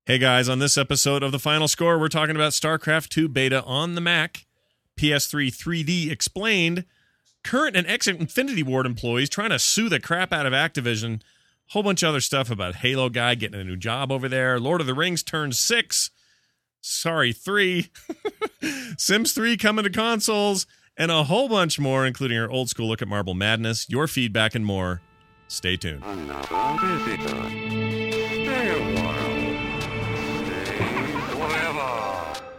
Hey guys, on this episode of The Final Score, we're talking about StarCraft 2 beta on the Mac, PS3 3D explained, current and ex-Infinity Ward employees trying to sue the crap out of Activision, whole bunch of other stuff about Halo guy getting a new job over there, Lord of the Rings turns 6, 3, Sims 3 coming to consoles, and a whole bunch more, including our old school look at Marble Madness, your feedback, and more. Stay tuned. Another visitor. Stay a while. Stay forever.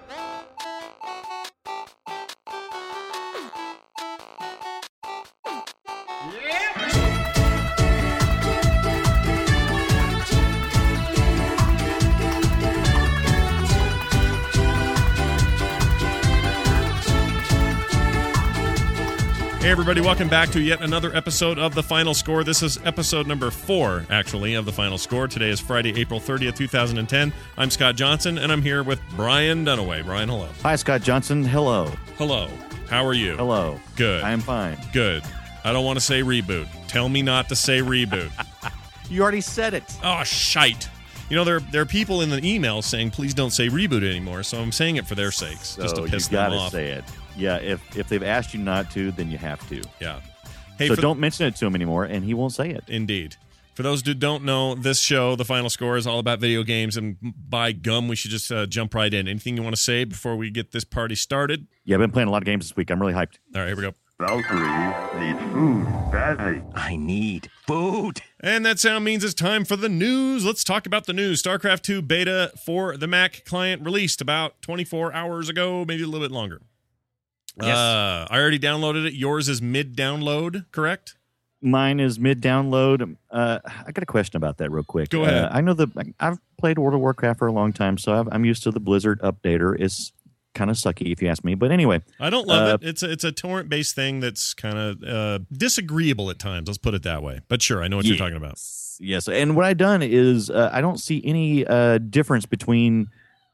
Hey everybody, welcome back to yet another episode of The Final Score. This is episode number 4, actually, of The Final Score. Today is Friday, April 30th, 2010. I'm Scott Johnson, and I'm here with Brian Dunaway. Brian, hello. Hi, Scott Johnson. Hello. Hello. How are you? Hello. Good. I am fine. Good. I don't want to say reboot. Tell me not to say reboot. You already said it. Oh, shite. You know, there are people in the email saying, please don't say reboot anymore, so I'm saying it for their sakes, just to piss them off. You gotta say it. Yeah, if they've asked you not to, then you have to. Yeah. Hey, so don't mention it to him anymore, and he won't say it. Indeed. For those who don't know, this show, The Final Score, is all about video games, and by gum, we should just jump right in. Anything you want to say before we get this party started? Yeah, I've been playing a lot of games this week. I'm really hyped. All right, here we go. Valkyrie needs food badly. I need food. And that sound means it's time for the news. Let's talk about the news. StarCraft 2 beta for the Mac client released about 24 hours ago, maybe a little bit longer. Yes. I already downloaded it. Yours is mid-download, correct? Mine is mid-download. I got a question about that real quick. Go ahead. I know I've played World of Warcraft for a long time, so I'm used to the Blizzard updater. It's kind of sucky, if you ask me. But anyway. I don't love it. It's a torrent-based thing that's kind of disagreeable at times. Let's put it that way. But sure, I know what you're talking about. Yes, and what I've done is I don't see any difference between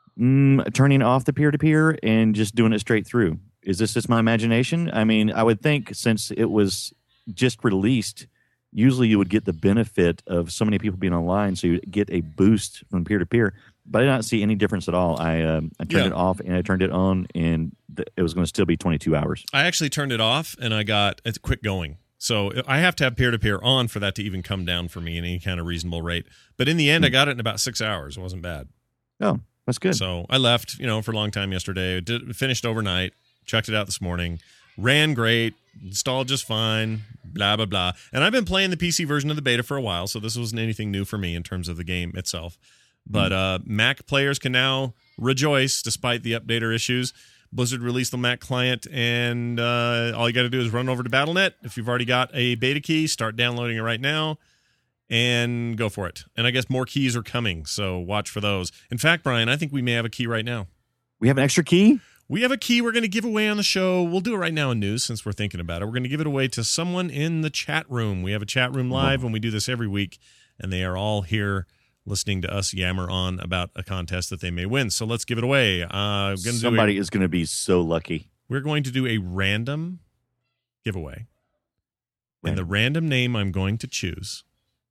turning off the peer-to-peer and just doing it straight through. Is this just my imagination? I mean, I would think since it was just released, usually you would get the benefit of so many people being online, so you get a boost from peer-to-peer. But I did not see any difference at all. I turned it off and I turned it on, and it was going to still be 22 hours. I actually turned it off, and I got it quick going. So I have to have peer-to-peer on for that to even come down for me in any kind of reasonable rate. But in the end, I got it in about 6 hours. It wasn't bad. Oh, that's good. So I left, for a long time yesterday. Finished overnight. Checked it out this morning. Ran great. Installed just fine. Blah, blah, blah. And I've been playing the PC version of the beta for a while, so this wasn't anything new for me in terms of the game itself. But Mac players can now rejoice despite the updater issues. Blizzard released the Mac client, and all you got to do is run over to Battle.net. If you've already got a beta key, start downloading it right now and go for it. And I guess more keys are coming, so watch for those. In fact, Brian, I think we may have a key right now. We have an extra key? We have a key we're going to give away on the show. We'll do it right now in news since we're thinking about it. We're going to give it away to someone in the chat room. We have a chat room live, and we do this every week, and they are all here listening to us yammer on about a contest that they may win. So let's give it away. Somebody is going to be so lucky. We're going to do a random giveaway. And the random name I'm going to choose.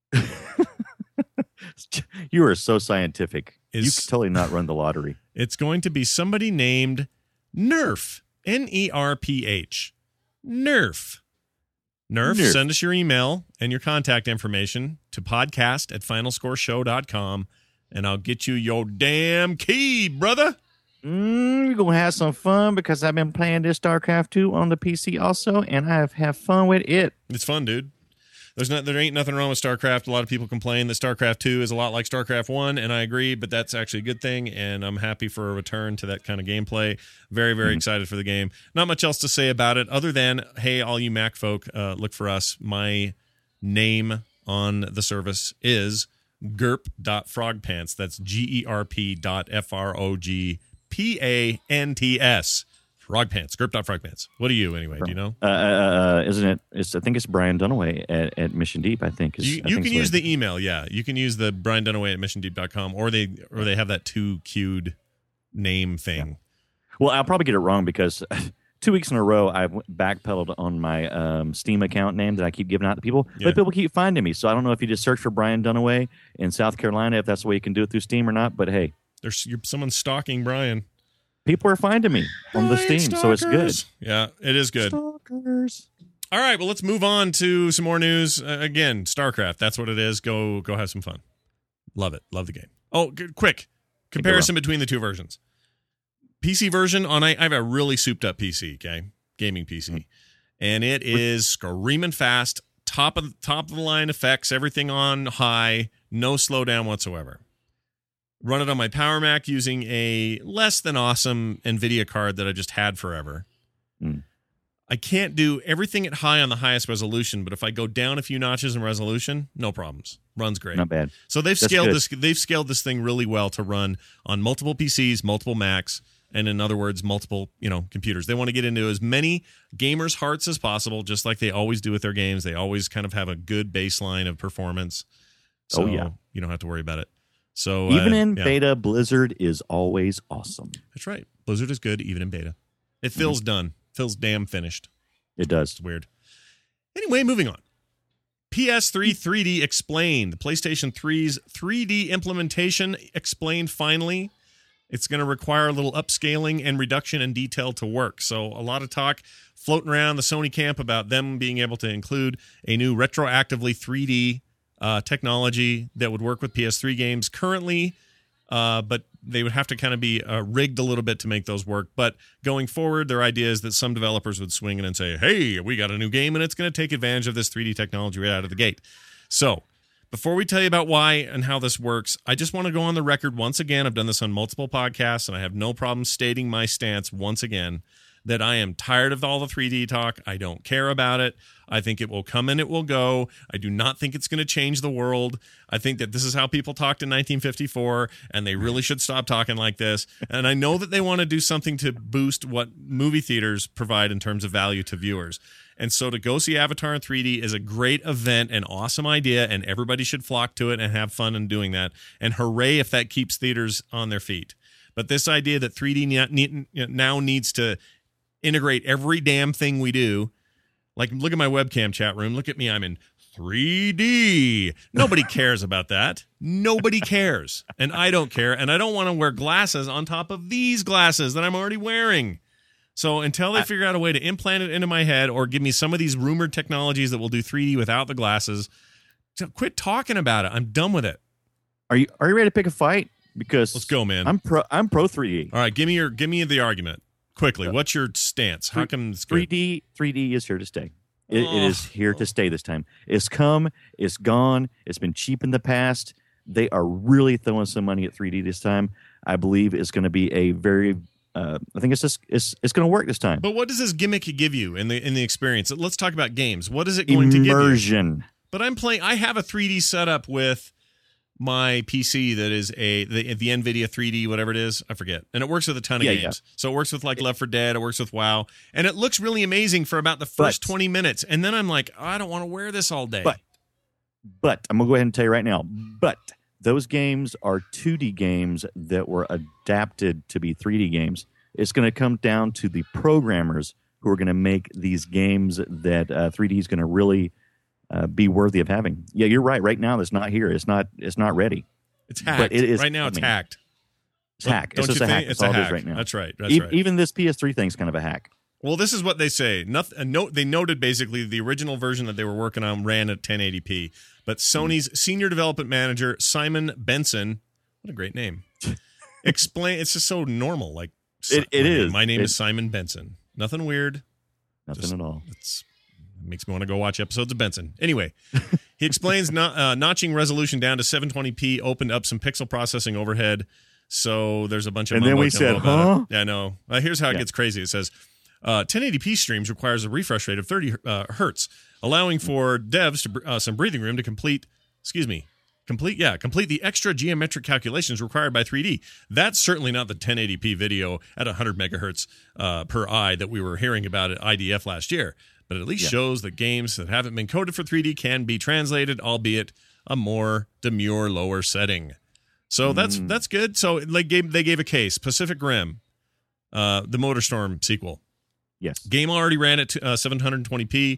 You are so scientific. You could totally not run the lottery. It's going to be somebody named Nerf. Nerph. Nerf. Nerf, send us your email and your contact information to podcast@finalscoreshow.com, and I'll get you your damn key, brother. You're going to have some fun because I've been playing this StarCraft 2 on the PC also, and I have fun with it. It's fun, dude. There ain't nothing wrong with StarCraft. A lot of people complain that StarCraft 2 is a lot like StarCraft 1, and I agree, but that's actually a good thing, and I'm happy for a return to that kind of gameplay. Very, very excited for the game. Not much else to say about it other than, hey, all you Mac folk, look for us. My name on the service is gerp.frogpants. That's GERP.FROGPANTS. Frogpants, Gerp.frogpants. What are you, anyway? Do you know? Isn't it? I think it's Brian Dunaway at Mission Deep, I think. You can use the email, yeah. You can use the Brian Dunaway at missiondeep.com, or they have that too queued name thing. Yeah. Well, I'll probably get it wrong because 2 weeks in a row, I've backpedaled on my Steam account name that I keep giving out to people, Yeah. but people keep finding me. So I don't know if you just search for Brian Dunaway in South Carolina, if that's the way you can do it through Steam or not. But hey, Someone's stalking Brian. people are finding me on the Brian Steam, so it's good. stalkers. Yeah, it is good. Stalkers. All right, well, let's move on to some more news. Again, StarCraft. That's what it is. Go have some fun. Love it. Love the game. Oh, good, quick comparison between the two versions. PC version I have a really souped up PC, okay, gaming PC, and it is screaming fast, top of the line effects, everything on high, no slowdown whatsoever. Run it on my Power Mac using a less than awesome NVIDIA card that I just had forever. I can't do everything at high on the highest resolution, but if I go down a few notches in resolution, no problems. Runs great. Not bad. So they've That's scaled good. this. They've scaled this thing really well to run on multiple PCs, multiple Macs, and in other words, multiple computers. They want to get into as many gamers' hearts as possible, just like they always do with their games. They always kind of have a good baseline of performance. So yeah. you don't have to worry about it. So Even in yeah. beta, Blizzard is always awesome. That's right. Blizzard is good even in beta. It feels done. Feels damn finished. It does. It's weird. Anyway, moving on. PS3 3D explained. The PlayStation 3's 3D implementation explained finally. It's going to require a little upscaling and reduction in detail to work. So a lot of talk floating around the Sony camp about them being able to include a new retroactively 3D technology that would work with PS3 games currently, but they would have to kind of be rigged a little bit to make those work. But going forward, their idea is that some developers would swing in and say, hey, we got a new game, and it's going to take advantage of this 3D technology right out of the gate. So before we tell you about why and how this works, I just want to go on the record once again. I've done this on multiple podcasts, and I have no problem stating my stance once again that I am tired of all the 3D talk. I don't care about it. I think it will come and it will go. I do not think it's going to change the world. I think that this is how people talked in 1954, and they really should stop talking like this. And I know that they want to do something to boost what movie theaters provide in terms of value to viewers. And so to go see Avatar in 3D is a great event, an awesome idea, and everybody should flock to it and have fun in doing that. And hooray if that keeps theaters on their feet. But this idea that 3D now needs to integrate every damn thing we do. Like, look at my webcam chat room. Look at me. I'm in 3D. Nobody cares about that. Nobody cares. And I don't care. And I don't want to wear glasses on top of these glasses that I'm already wearing. So until they figure out a way to implant it into my head or give me some of these rumored technologies that will do 3D without the glasses, quit talking about it. I'm done with it. Are you ready to pick a fight? Because Let's go, man. I'm pro 3D. All right, give me the argument quickly. What's your stance? How come it's good? 3D is here to stay. It is here to stay this time. It's come. It's gone. It's been cheap in the past. They are really throwing some money at 3D this time. I believe it's going to be a very. I think it's going to work this time. But what does this gimmick give you in the experience? Let's talk about games. What is it going to give you? Immersion. But I have a 3D setup with my PC that is the NVIDIA 3D, whatever it is. I forget. And it works with a ton of games. Yeah. So it works with like Left 4 Dead. It works with WoW. And it looks really amazing for about the first 20 minutes. And then I'm like, I don't want to wear this all day. But I'm going to go ahead and tell you right now. But those games are 2D games that were adapted to be 3D games. It's going to come down to the programmers who are going to make these games that 3D is going to really be worthy of having. Yeah, you're right. Right now, it's not here. It's not ready. It's hacked. But it is right now, it's hacked. It's hacked. It's just a hack. It's all a hack. It is right now. That's right. Right. Even this PS3 thing's kind of a hack. Well, this is what they say. They noted basically the original version that they were working on ran at 1080p, but Sony's senior development manager, Simon Benson, what a great name, explain. It's just so normal. Like it is. My name is Simon Benson. Nothing weird. Nothing at all. It makes me want to go watch episodes of Benson. Anyway, he explains notching resolution down to 720p opened up some pixel processing overhead. So there's a bunch of. And then we said, huh? Yeah, no. Here's how it gets crazy. It says 1080p streams requires a refresh rate of 30 hertz, allowing for devs to some breathing room to complete the extra geometric calculations required by 3D. That's certainly not the 1080p video at 100 megahertz per eye that we were hearing about at IDF last year. But it at least shows that games that haven't been coded for 3D can be translated, albeit a more demure lower setting. So that's good. So they gave a case. Pacific Rim, the MotorStorm sequel. Yes. Game already ran at 720p,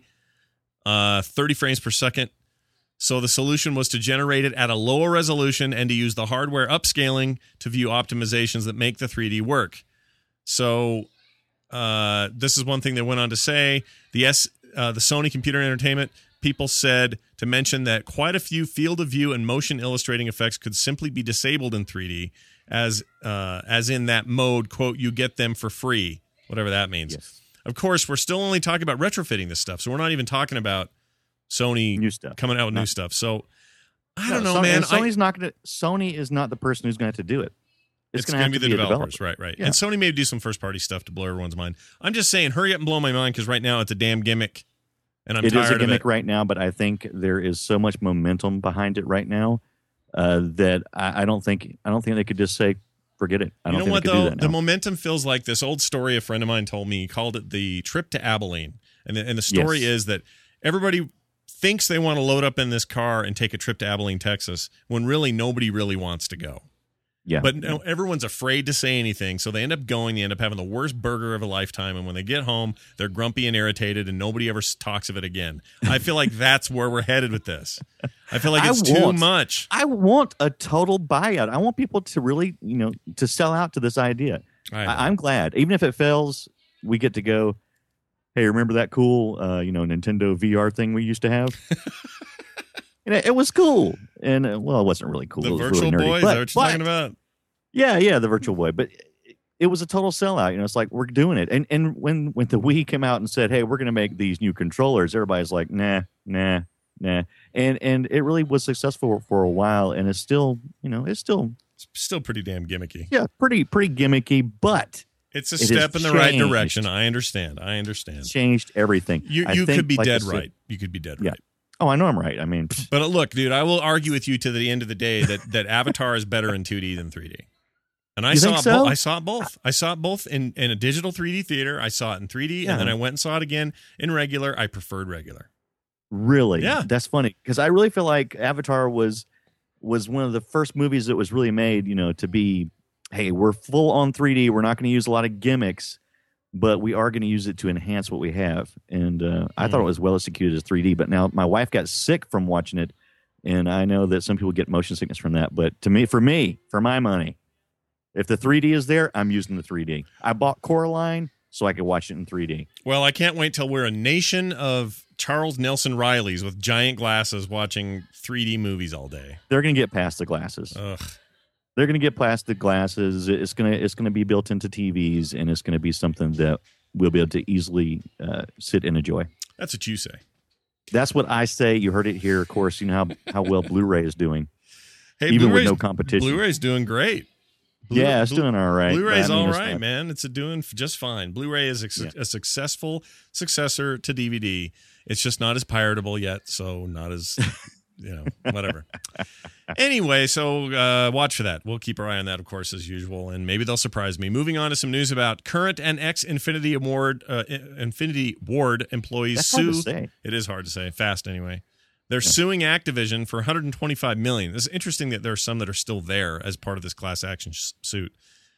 30 frames per second. So the solution was to generate it at a lower resolution and to use the hardware upscaling to view optimizations that make the 3D work. So this is one thing they went on to say. The Sony Computer Entertainment people said to mention that quite a few field of view and motion illustrating effects could simply be disabled in 3D as in that mode, quote, you get them for free, whatever that means. Yes. Of course, we're still only talking about retrofitting this stuff, so we're not even talking about Sony New stuff. coming out with new stuff. So I don't know, Sony, man. Sony is not the person who's going to have to do it. It's going to be the a developers, developer. right? Yeah. And Sony may do some first party stuff to blow everyone's mind. I'm just saying, hurry up and blow my mind because right now it's a damn gimmick, and I'm It tired is a of gimmick it. right now, but I think there is so much momentum behind it right now that I don't think they could just say forget it. I don't You know think what they could though? do that The now. momentum feels like this old story a friend of mine told me. He called it the trip to Abilene, and the story Yes. is that everybody thinks they want to load up in this car and take a trip to Abilene, Texas, when really nobody really wants to go. Yeah, But no, everyone's afraid to say anything, so they end up going. They end up having the worst burger of a lifetime, and when they get home, they're grumpy and irritated, and nobody ever talks of it again. I feel like that's where we're headed with this. I feel like it's too much. I want a total buyout. I want people to really, to sell out to this idea. I'm glad, even if it fails, we get to go. Hey, remember that cool, Nintendo VR thing we used to have? It was cool, and it wasn't really cool. The it was Virtual really nerdy. Boy, is that what you're talking about? Yeah, the Virtual Boy, but it was a total sellout. It's like we're doing it, and when the Wii came out and said, "Hey, we're going to make these new controllers," everybody's like, "Nah," and it really was successful for a while, and it's still, it's still pretty damn gimmicky. Yeah, pretty gimmicky, but it's a it step has in the right changed. direction. I understand. It's changed everything. You I think, could be like I dead said- right. You could be dead Yeah. right. Oh, I know I'm right. I mean, But look, dude, I will argue with you to the end of the day that Avatar is better in 2D than 3D. And I You saw think it so? I saw it both. I saw it both in a digital 3D theater. I saw it in 3D, Yeah. and then I went and saw it again in regular. I preferred regular. really, Yeah. that's funny because I really feel like Avatar was one of the first movies that was really made, to be, hey, we're full on 3D. We're not going to use a lot of gimmicks, but we are going to use it to enhance what we have. And I thought it was well executed as 3D. But now my wife got sick from watching it, and I know that some people get motion sickness from that. But for my money, if the 3D is there, I'm using the 3D. I bought Coraline so I could watch it in 3D. Well, I can't wait till we're a nation of Charles Nelson Rileys with giant glasses watching 3D movies all day. They're going to get past the glasses. Ugh. They're going to get past the glasses. It's going to be built into TVs, and it's going to be something that we'll be able to easily sit and enjoy. That's what you say. That's what I say. You heard it here. Of course, you know how well Blu-ray is doing, Hey, even with Blu-ray's- no competition. Blu-ray's doing great. Yeah, it's doing all right. Blu-ray's but, I mean, all it's right, not- man. It's doing just fine. Blu-ray is a successful successor to DVD. It's just not as piratable yet, so not as, whatever. Anyway, so watch for that. We'll keep our eye on that, of course, as usual, and maybe they'll surprise me. Moving on to some news about current and ex-Infinity Ward employees That's hard to sue. say. It is hard to say. Fast, anyway. They're suing Activision for $125 million. It's interesting that there are some that are still there as part of this class action suit.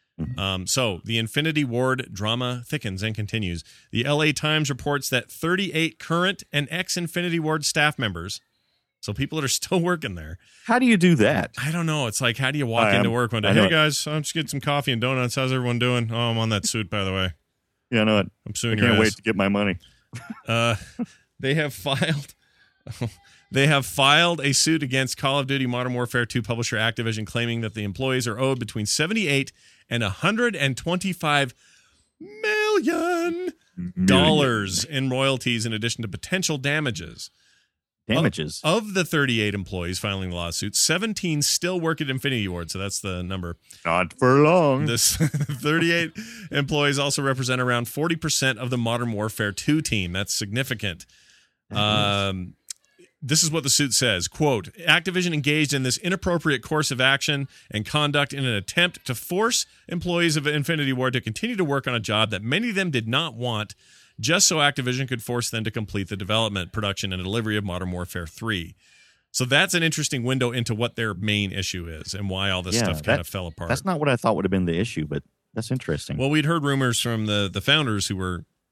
So the Infinity Ward drama thickens and continues. The LA Times reports that 38 current and ex-Infinity Ward staff members, so people that are still working there. How do you do that? I don't know. It's like, how do you walk into work one day? I know Hey it. guys, I'm just getting some coffee and donuts. How's everyone doing? Oh, I'm on that suit, by the way. Yeah, I know it. I'm I suing your can't ass. wait to get my money. They have filed. They have filed a suit against Call of Duty Modern Warfare 2 publisher Activision, claiming that the employees are owed between $78 and $125 million in royalties, in addition to potential damages. Damages. Of the 38 employees filing the lawsuit, 17 still work at Infinity Ward, so that's the number. Not for long. This 38 employees also represent around 40% of the Modern Warfare 2 team. That's significant. This is what the suit says. Quote, Activision engaged in this inappropriate course of action and conduct in an attempt to force employees of Infinity Ward to continue to work on a job that many of them did not want, just so Activision could force them to complete the development, production, and delivery of Modern Warfare 3. So that's an interesting window into what their main issue is and why all this stuff kind of fell apart. That's not what I thought would have been the issue, but that's interesting. Well, we'd heard rumors from the founders who were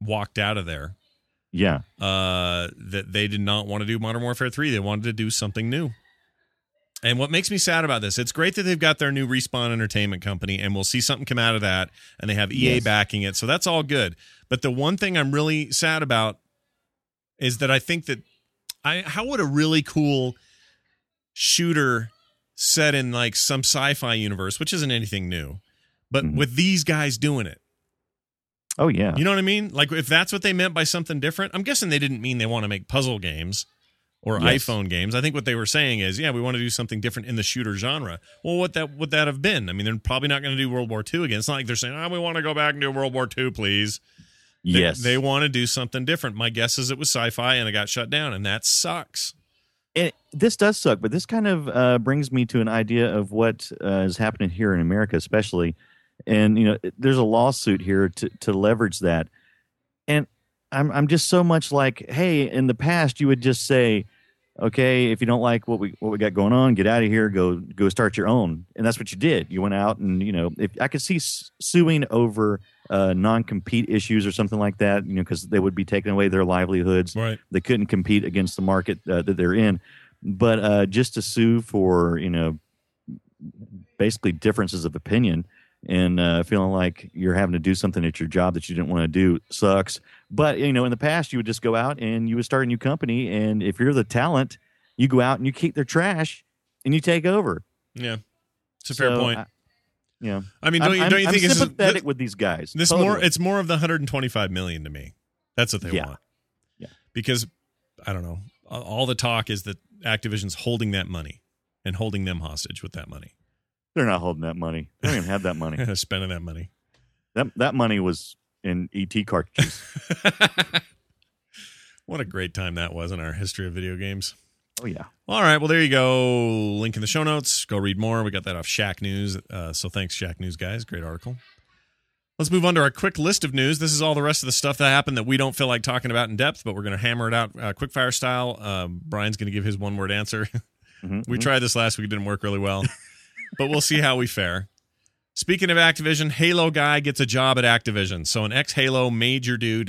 walked out of there. Yeah. That they did not want to do Modern Warfare 3. They wanted to do something new. And what makes me sad about this, it's great that they've got their new Respawn Entertainment company, and we'll see something come out of that, and they have EA backing it, so that's all good. But the one thing I'm really sad about is that I think that how would a really cool shooter set in like some sci-fi universe, which isn't anything new, but with these guys doing it? Oh, yeah. You know what I mean? Like, if that's what they meant by something different, I'm guessing they didn't mean they want to make puzzle games or iPhone games. I think what they were saying is, we want to do something different in the shooter genre. Well, what would that have been? I mean, they're probably not going to do World War II again. It's not like they're saying, we want to go back and do World War II, please. Yes. They want to do something different. My guess is it was sci-fi and it got shut down, and that sucks. This does suck, but this kind of brings me to an idea of what is happening here in America, especially. And, there's a lawsuit here to leverage that. And I'm just so much like, hey, in the past, you would just say, okay, if you don't like what we got going on, get out of here, go start your own. And that's what you did. You went out and, if I could see suing over non-compete issues or something like that, because they would be taking away their livelihoods. Right. They couldn't compete against the market that they're in. But just to sue for, basically differences of opinion and feeling like you're having to do something at your job that you didn't want to do sucks. But, in the past, you would just go out and you would start a new company. And if you're the talent, you go out and you keep their trash and you take over. Yeah. It's a fair point. I mean, don't you think I'm sympathetic with these guys? It's more of the $125 million to me. That's what they want. Yeah. Because, I don't know, all the talk is that Activision's holding that money and holding them hostage with that money. They're not holding that money. They don't even have that money. They're spending that money. That money was in ET cartridges. What a great time that was in our history of video games. Oh, yeah. All right. Well, there you go. Link in the show notes. Go read more. We got that off Shack News. So thanks, Shack News guys. Great article. Let's move on to our quick list of news. This is all the rest of the stuff that happened that we don't feel like talking about in depth, but we're going to hammer it out quickfire style. Brian's going to give his one-word answer. We tried this last week. It didn't work really well. But we'll see how we fare. Speaking of Activision, Halo guy gets a job at Activision. So an ex-Halo major dude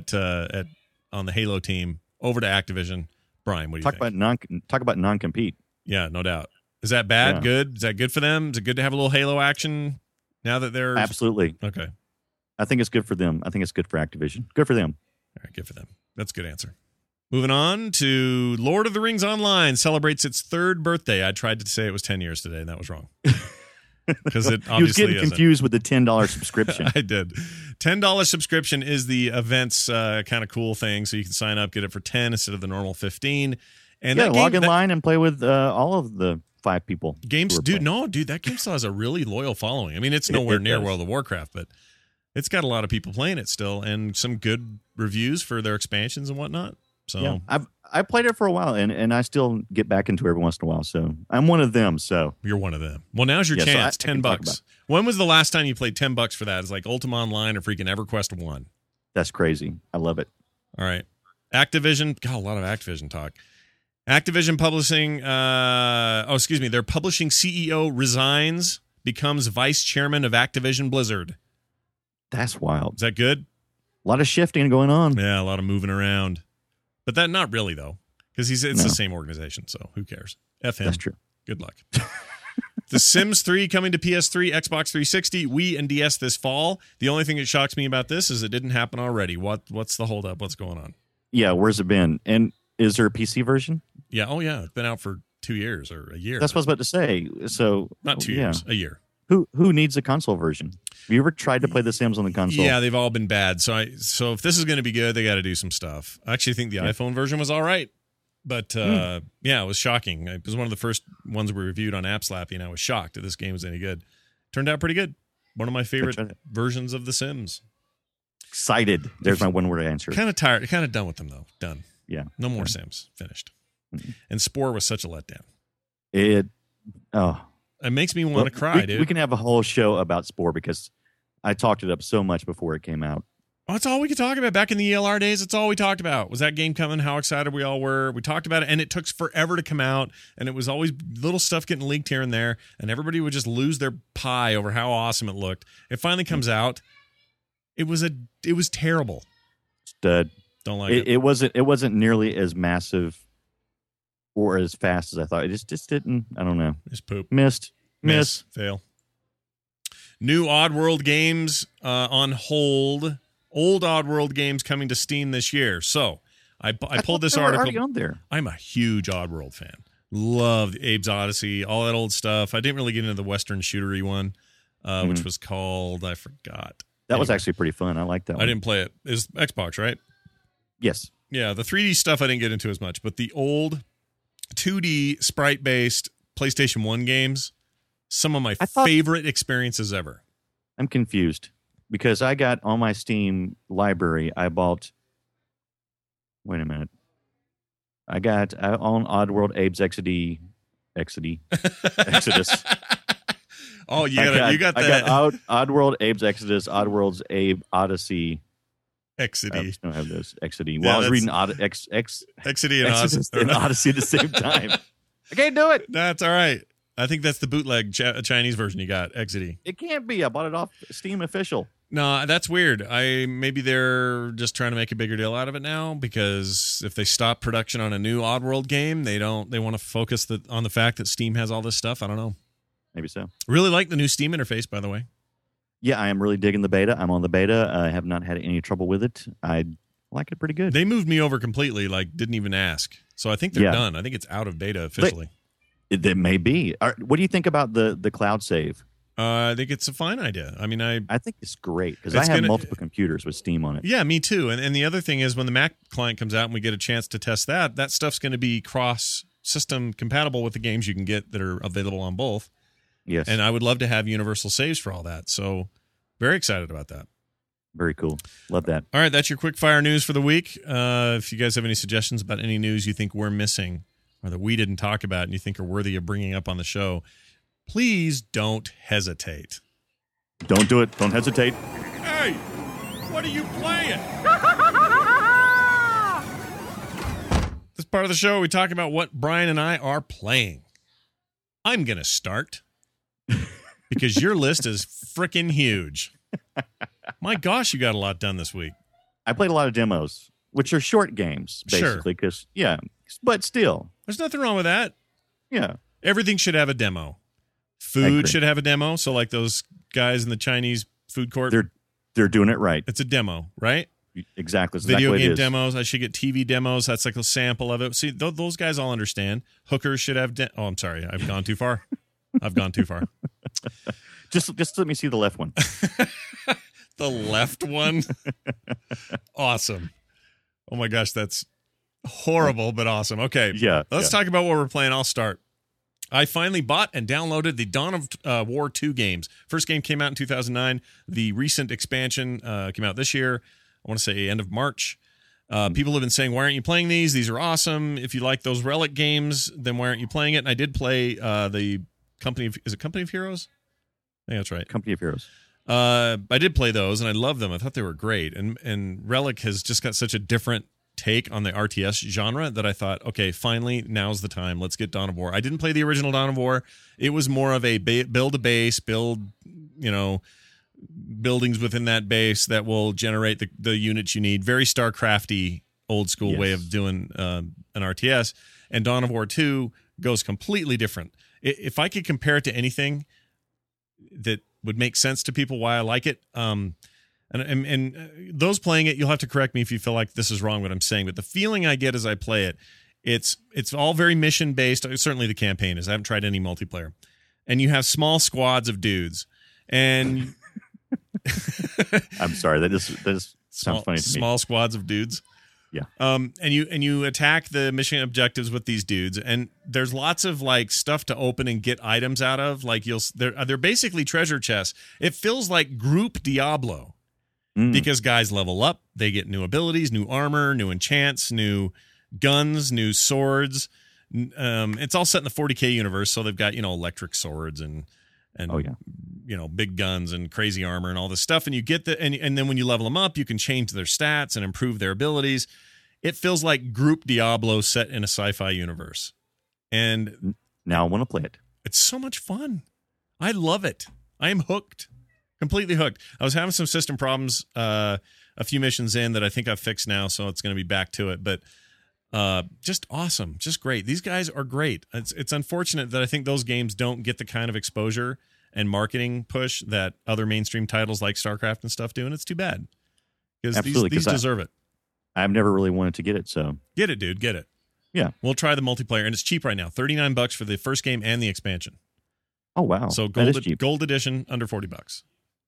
on the Halo team over to Activision. Brian, what do you think? Talk about non-compete. Yeah, no doubt. Is that bad? Yeah. Good? Is that good for them? Is it good to have a little Halo action now that they're... Absolutely. Okay. I think it's good for them. I think it's good for Activision. Good for them. All right, good for them. That's a good answer. Moving on to Lord of the Rings Online celebrates its 3rd birthday. I tried to say it was 10 years today, and that was wrong. Because it obviously You was getting isn't. confused with the $10 subscription. I did. $10 subscription is the event's kind of cool thing, so you can sign up, get it for 10 instead of the normal 15. And log in line and play with all of the 5 people. Games, dude, that game still has a really loyal following. I mean, it's nowhere near World of Warcraft, but it's got a lot of people playing it still, and some good reviews for their expansions and whatnot. So yeah, I've played it for a while, and I still get back into it every once in a while. So I'm one of them. So you're one of them. Well, now's your chance. So $10. When was the last time you played $10 for that? It's like Ultima Online or freaking EverQuest 1. That's crazy. I love it. All right, Activision. God, a lot of Activision talk. Activision Publishing. Their publishing CEO resigns, becomes vice chairman of Activision Blizzard. That's wild. Is that good? A lot of shifting going on. Yeah, a lot of moving around. But that not really though, because it's the same organization. So who cares? F him. That's true. Good luck. The Sims 3 coming to PS3, Xbox 360, Wii, and DS this fall. The only thing that shocks me about this is it didn't happen already. What's the holdup? What's going on? Yeah, where's it been? And is there a PC version? Yeah. Oh yeah, it's been out for 2 years or a year. That's what I was about to say. So not 2 years, a year. Who needs a console version? Have you ever tried to play The Sims on the console? Yeah, they've all been bad. So if this is going to be good, they got to do some stuff. I actually think the iPhone version was all right, but it was shocking. It was one of the first ones we reviewed on AppSlappy, and I was shocked that this game was any good. Turned out pretty good. One of my favorite versions of The Sims. Excited. There's my one-word answer. Kind of tired. Kind of done with them though. Done. Yeah. No more Sims. Finished. And Spore was such a letdown. It makes me want to cry, dude. We can have a whole show about Spore because I talked it up so much before it came out. Oh, that's all we could talk about. Back in the ELR days, it's all we talked about. Was that game coming? How excited we all were. We talked about it, and it took forever to come out, and it was always little stuff getting leaked here and there, and everybody would just lose their pie over how awesome it looked. It finally comes out. It was terrible. Dud. Don't like it. It wasn't nearly as massive or as fast as I thought. It just didn't. I don't know. Just poop. Missed. Miss. Fail. New Oddworld games on hold. Old Oddworld games coming to Steam this year. So I pulled this They were article. already on there. I'm a huge Oddworld fan. Loved Abe's Odyssey, all that old stuff. I didn't really get into the Western shootery one, which was called, I forgot. That was actually pretty fun. I like that one. I didn't play it. It was Xbox, right? Yes. Yeah, the 3D stuff I didn't get into as much, but the old 2D sprite-based PlayStation 1 games, some of my favorite experiences ever. I'm confused because I got on my Steam library, I bought. Wait a minute. I on Oddworld Abe's Exodus. Oh, you got that. I got Oddworld Abe's Exodus, Oddworld's Abe Odyssey. Exody. I don't have those. Exody. Yeah, Well, I was reading Exody and Exodus and Odyssey at the same time. I can't do it. That's all right. I think that's the bootleg Chinese version you got, Exody. It can't be. I bought it off Steam official. No, that's weird. Maybe they're just trying to make a bigger deal out of it now because if they stop production on a new Oddworld game, they want to focus on the fact that Steam has all this stuff. I don't know. Maybe so. Really like the new Steam interface, by the way. Yeah, I am really digging the beta. I'm on the beta. I have not had any trouble with it. I like it pretty good. They moved me over completely, didn't even ask. So I think they're done. I think it's out of beta officially. It may be. What do you think about the cloud save? I think it's a fine idea. I mean, I think it's great because I have multiple computers with Steam on it. Yeah, me too. And the other thing is when the Mac client comes out and we get a chance to test that stuff's going to be cross-system compatible with the games you can get that are available on both. Yes. And I would love to have universal saves for all that. So very excited about that. Very cool. Love that. All right, that's your quick fire news for the week. If you guys have any suggestions about any news you think we're missing or that we didn't talk about and you think are worthy of bringing up on the show, please don't hesitate. Don't do it. Don't hesitate. Hey, what are you playing? This part of the show, we talk about what Brian and I are playing. I'm going to start because your list is freaking huge. My gosh, you got a lot done this week. I played a lot of demos, which are short games, basically. Because but still. There's nothing wrong with that. Yeah. Everything should have a demo. Food should have a demo. So like those guys in the Chinese food court. They're doing it right. It's a demo, right? Exactly. Video game demos. I should get TV demos. That's like a sample of it. See, those guys all understand. Hookers should have oh, I'm sorry. I've gone too far. I've gone too far. Just let me see the left one. The left one? Awesome. Oh my gosh, that's horrible, but awesome. Okay. Yeah. Let's talk about what we're playing. I'll start. I finally bought and downloaded the Dawn of War 2 games. First game came out in 2009. The recent expansion came out this year. I want to say end of March. People have been saying, why aren't you playing these? These are awesome. If you like those Relic games, then why aren't you playing it? And I did play the Company of Heroes? I think that's right. Company of Heroes. I did play those, and I love them. I thought they were great. And Relic has just got such a different take on the RTS genre that I thought, okay, finally, now's the time. Let's get Dawn of War. I didn't play the original Dawn of War. It was more of a build a base, build, buildings within that base that will generate the units you need. Very StarCrafty, old school way of doing an RTS. And Dawn of War 2 goes completely different. If I could compare it to anything that would make sense to people why I like it, and those playing it, you'll have to correct me if you feel like this is wrong what I'm saying, but the feeling I get as I play it, it's all very mission based. Certainly the campaign is. I haven't tried any multiplayer. And you have small squads of dudes. And I'm sorry, that just sounds funny to me. Small squads of dudes. Yeah. And you attack the mission objectives with these dudes, and there's lots of like stuff to open and get items out of. Like they're basically treasure chests. It feels like group Diablo. Because guys level up, they get new abilities, new armor, new enchants, new guns, new swords. It's all set in the 40K universe, so they've got electric swords and big guns and crazy armor and all this stuff. And you get and then when you level them up, you can change their stats and improve their abilities. It feels like group Diablo set in a sci-fi universe. And now I want to play it. It's so much fun. I love it. I am hooked. Completely hooked. I was having some system problems. I a few missions in that I think I've fixed now, so it's going to be back to it. But just awesome, just great. These guys are great. It's unfortunate that I think those games don't get the kind of exposure and marketing push that other mainstream titles like StarCraft and stuff do, and it's too bad because these deserve it. I've never really wanted to get it, so get it, dude. Get it. Yeah, we'll try the multiplayer, and it's cheap right now. $39 for the first game and the expansion. Oh wow! So gold edition under $40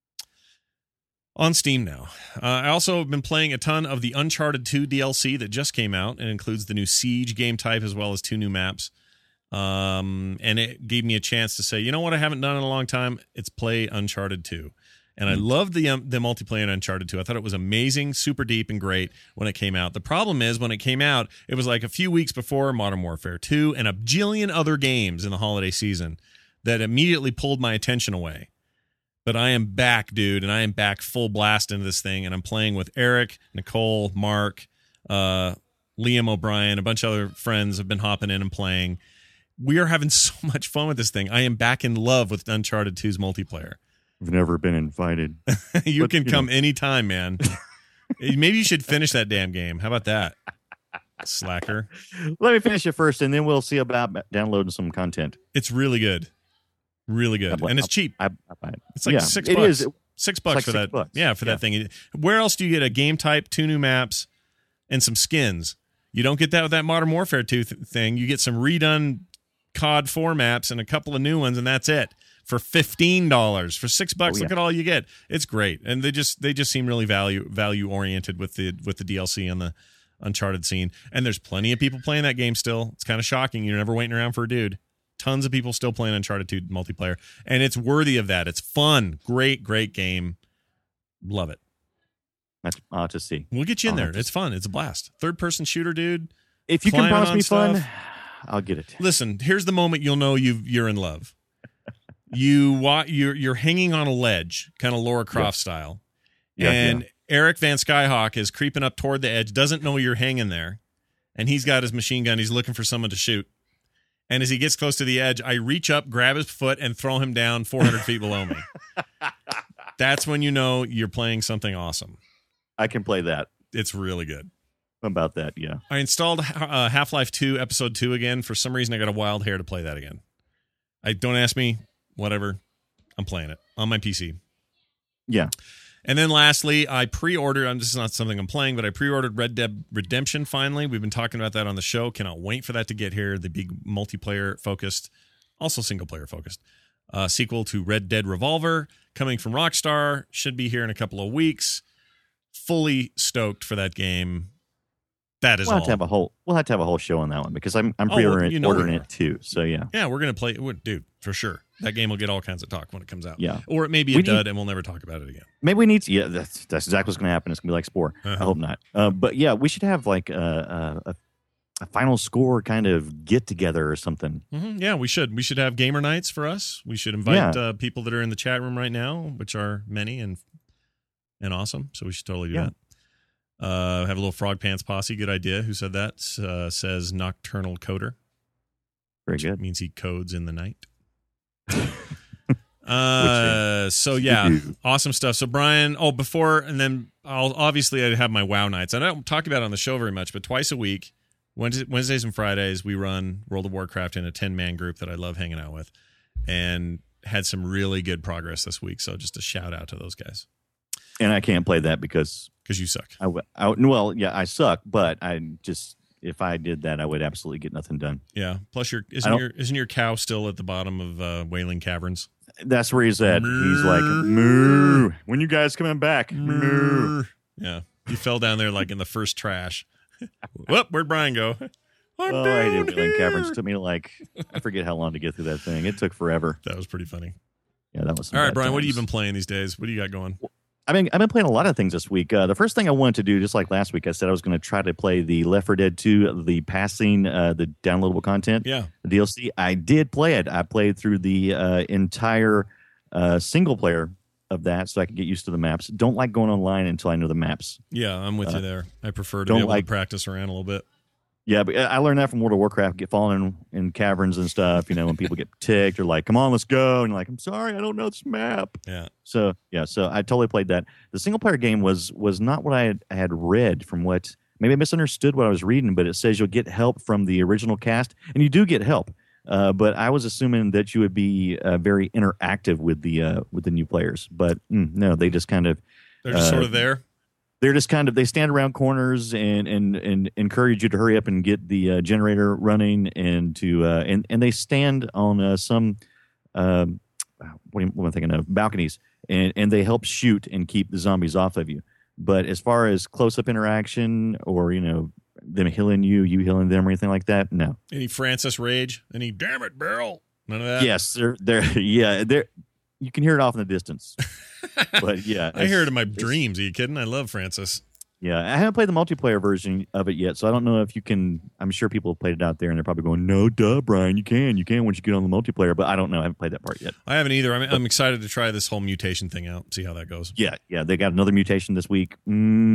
on Steam now. I also have been playing a ton of the Uncharted 2 DLC that just came out and includes the new Siege game type as well as 2 new maps. And it gave me a chance to say, you know what I haven't done in a long time? It's play Uncharted 2. And I loved the multiplayer in Uncharted 2. I thought it was amazing, super deep, and great when it came out. The problem is when it came out, it was like a few weeks before Modern Warfare 2 and a jillion other games in the holiday season that immediately pulled my attention away. But I am back, dude, and I am back full blast into this thing, and I'm playing with Eric, Nicole, Mark, Liam O'Brien, a bunch of other friends have been hopping in and playing. We are having so much fun with this thing. I am back in love with Uncharted 2's multiplayer. I've never been invited. you can come anytime, man. Maybe you should finish that damn game. How about that? Slacker. Let me finish it first, and then we'll see about downloading some content. It's really good. Really good. And it's cheap. I buy it. It's like $6. It is. $6 like for that. $6. Yeah, for that thing. Where else do you get a game type, 2 new maps, and some skins? You don't get that with that Modern Warfare 2 thing. You get some redone COD 4 maps and a couple of new ones, and that's it. For $15. For $6, look at all you get. It's great. And they just seem really value oriented with the DLC and the Uncharted scene. And there's plenty of people playing that game still. It's kind of shocking. You're never waiting around for a dude. Tons of people still playing Uncharted 2 multiplayer, and it's worthy of that. It's fun. Great game. Love it. That's odd to see. We'll get you in there. It's fun. It's a blast. Third-person shooter, dude. If you can promise me fun, I'll get it. Listen, here's the moment you'll know you're in love. You're hanging on a ledge, kind of Lara Croft style, and Eric Van Skyhawk is creeping up toward the edge, doesn't know you're hanging there, and he's got his machine gun. He's looking for someone to shoot. And as he gets close to the edge, I reach up, grab his foot, and throw him down 400 feet below me. That's when you know you're playing something awesome. I can play that. It's really good. About that, yeah. I installed Half-Life 2 Episode 2 again. For some reason, I got a wild hair to play that again. Don't ask me. Whatever. I'm playing it on my PC. Yeah. And then lastly, I pre-ordered, this is not something I'm playing, but I pre-ordered Red Dead Redemption finally. We've been talking about that on the show. Cannot wait for that to get here. The big multiplayer-focused, also single-player-focused sequel to Red Dead Revolver coming from Rockstar. Should be here in a couple of weeks. Fully stoked for that game. That is we'll have to have a whole show on that one because I'm pre-ordering it too. So yeah. Yeah, we're going to play it. Dude, for sure. That game will get all kinds of talk when it comes out. Yeah. Or it may be a dud and we'll never talk about it again. Maybe we need to. Yeah, that's exactly what's going to happen. It's going to be like Spore. I hope not. But yeah, we should have like a final score kind of get together or something. Mm-hmm. Yeah, we should. We should have gamer nights for us. We should invite people that are in the chat room right now, which are many and awesome. So we should totally do that. Have a little Frog Pants Posse. Good idea. Who said that? Says Nocturnal Coder. Very good. Which means he codes in the night. So yeah, awesome stuff. So Brian, and then I have my WoW nights. I don't talk about it on the show very much, but twice a week, Wednesdays and Fridays, we run World of Warcraft in a 10-man group that I love hanging out with, and had some really good progress this week. So just a shout out to those guys. And I can't play that because you suck. I suck, but if I did that, I would absolutely get nothing done. Yeah. Plus, isn't your cow still at the bottom of Wailing Caverns? That's where he's at. Moo. He's like, moo. When you guys coming back? Moo. Yeah. He fell down there like in the first trash. Whoop, where'd Brian go? I did Wailing Caverns. It took me I forget how long to get through that thing. It took forever. That was pretty funny. Yeah, that was. All right, Brian, what have you been playing these days? What do you got going? I've been playing a lot of things this week. The first thing I wanted to do, just like last week, I said I was going to try to play the Left 4 Dead 2, the downloadable content, the DLC. I did play it. I played through the entire single player of that so I could get used to the maps. Don't like going online until I know the maps. Yeah, I'm with you there. I prefer to be able to practice around a little bit. Yeah, but I learned that from World of Warcraft. Get falling in caverns and stuff. When people get ticked, they're like, "Come on, let's go," and you're like, "I'm sorry, I don't know this map." Yeah. So I totally played that. The single player game was not what I had read from what maybe I misunderstood what I was reading, but it says you'll get help from the original cast, and you do get help. But I was assuming that you would be very interactive with the new players, but no, they just kind of They're just sort of there. They're just kind of they stand around corners and encourage you to hurry up and get the generator running and to and they stand on some what am I thinking of, balconies, and they help shoot and keep the zombies off of you. But as far as close up interaction or them healing you healing them or anything like that, no. Any Francis rage? Any damn it, Beryl? None of that. Yes, they're you can hear it off in the distance. But yeah, I hear it in my dreams. Are you kidding? I love Francis. Yeah, I haven't played the multiplayer version of it yet, so I don't know if you can. I'm sure people have played it out there, and they're probably going, "No, duh, Brian, you can once you get on the multiplayer." But I don't know. I haven't played that part yet. I haven't either. I'm excited to try this whole mutation thing out. See how that goes. Yeah. They got another mutation this week. They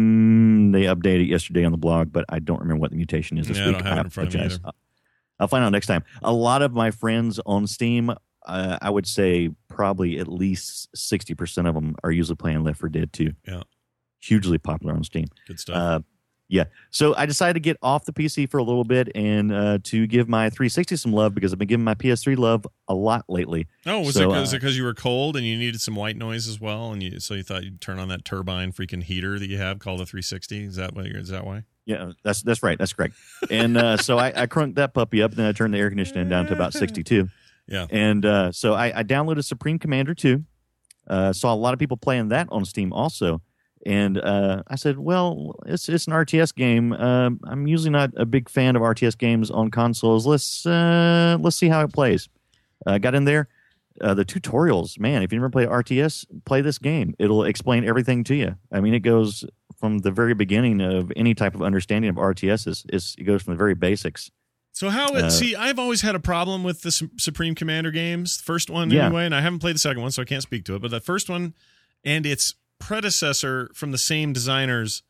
updated it yesterday on the blog, but I don't remember what the mutation is this week. I don't have it in front of me either. I'll find out next time. A lot of my friends on Steam, I would say probably at least 60% of them are usually playing Left 4 Dead 2. Yeah. Hugely popular on Steam. Good stuff. Yeah. So I decided to get off the PC for a little bit and to give my 360 some love because I've been giving my PS3 love a lot lately. Oh, was it because you were cold and you needed some white noise as well? And so you thought you'd turn on that turbine freaking heater that you have called a 360? Is that why? Yeah, that's right. That's correct. And so I crunked that puppy up, and then I turned the air conditioning down to about 62. Yeah. And so I downloaded Supreme Commander 2. Saw a lot of people playing that on Steam also. And I said, well, it's an RTS game. I'm usually not a big fan of RTS games on consoles. Let's see how it plays. Got in there. The tutorials, man, if you never played RTS, play this game. It'll explain everything to you. I mean, it goes from the very beginning of any type of understanding of RTS. It goes from the very basics. So I've always had a problem with the Supreme Commander games. The first one anyway, and I haven't played the second one, so I can't speak to it. But the first one and its predecessor from the same designers,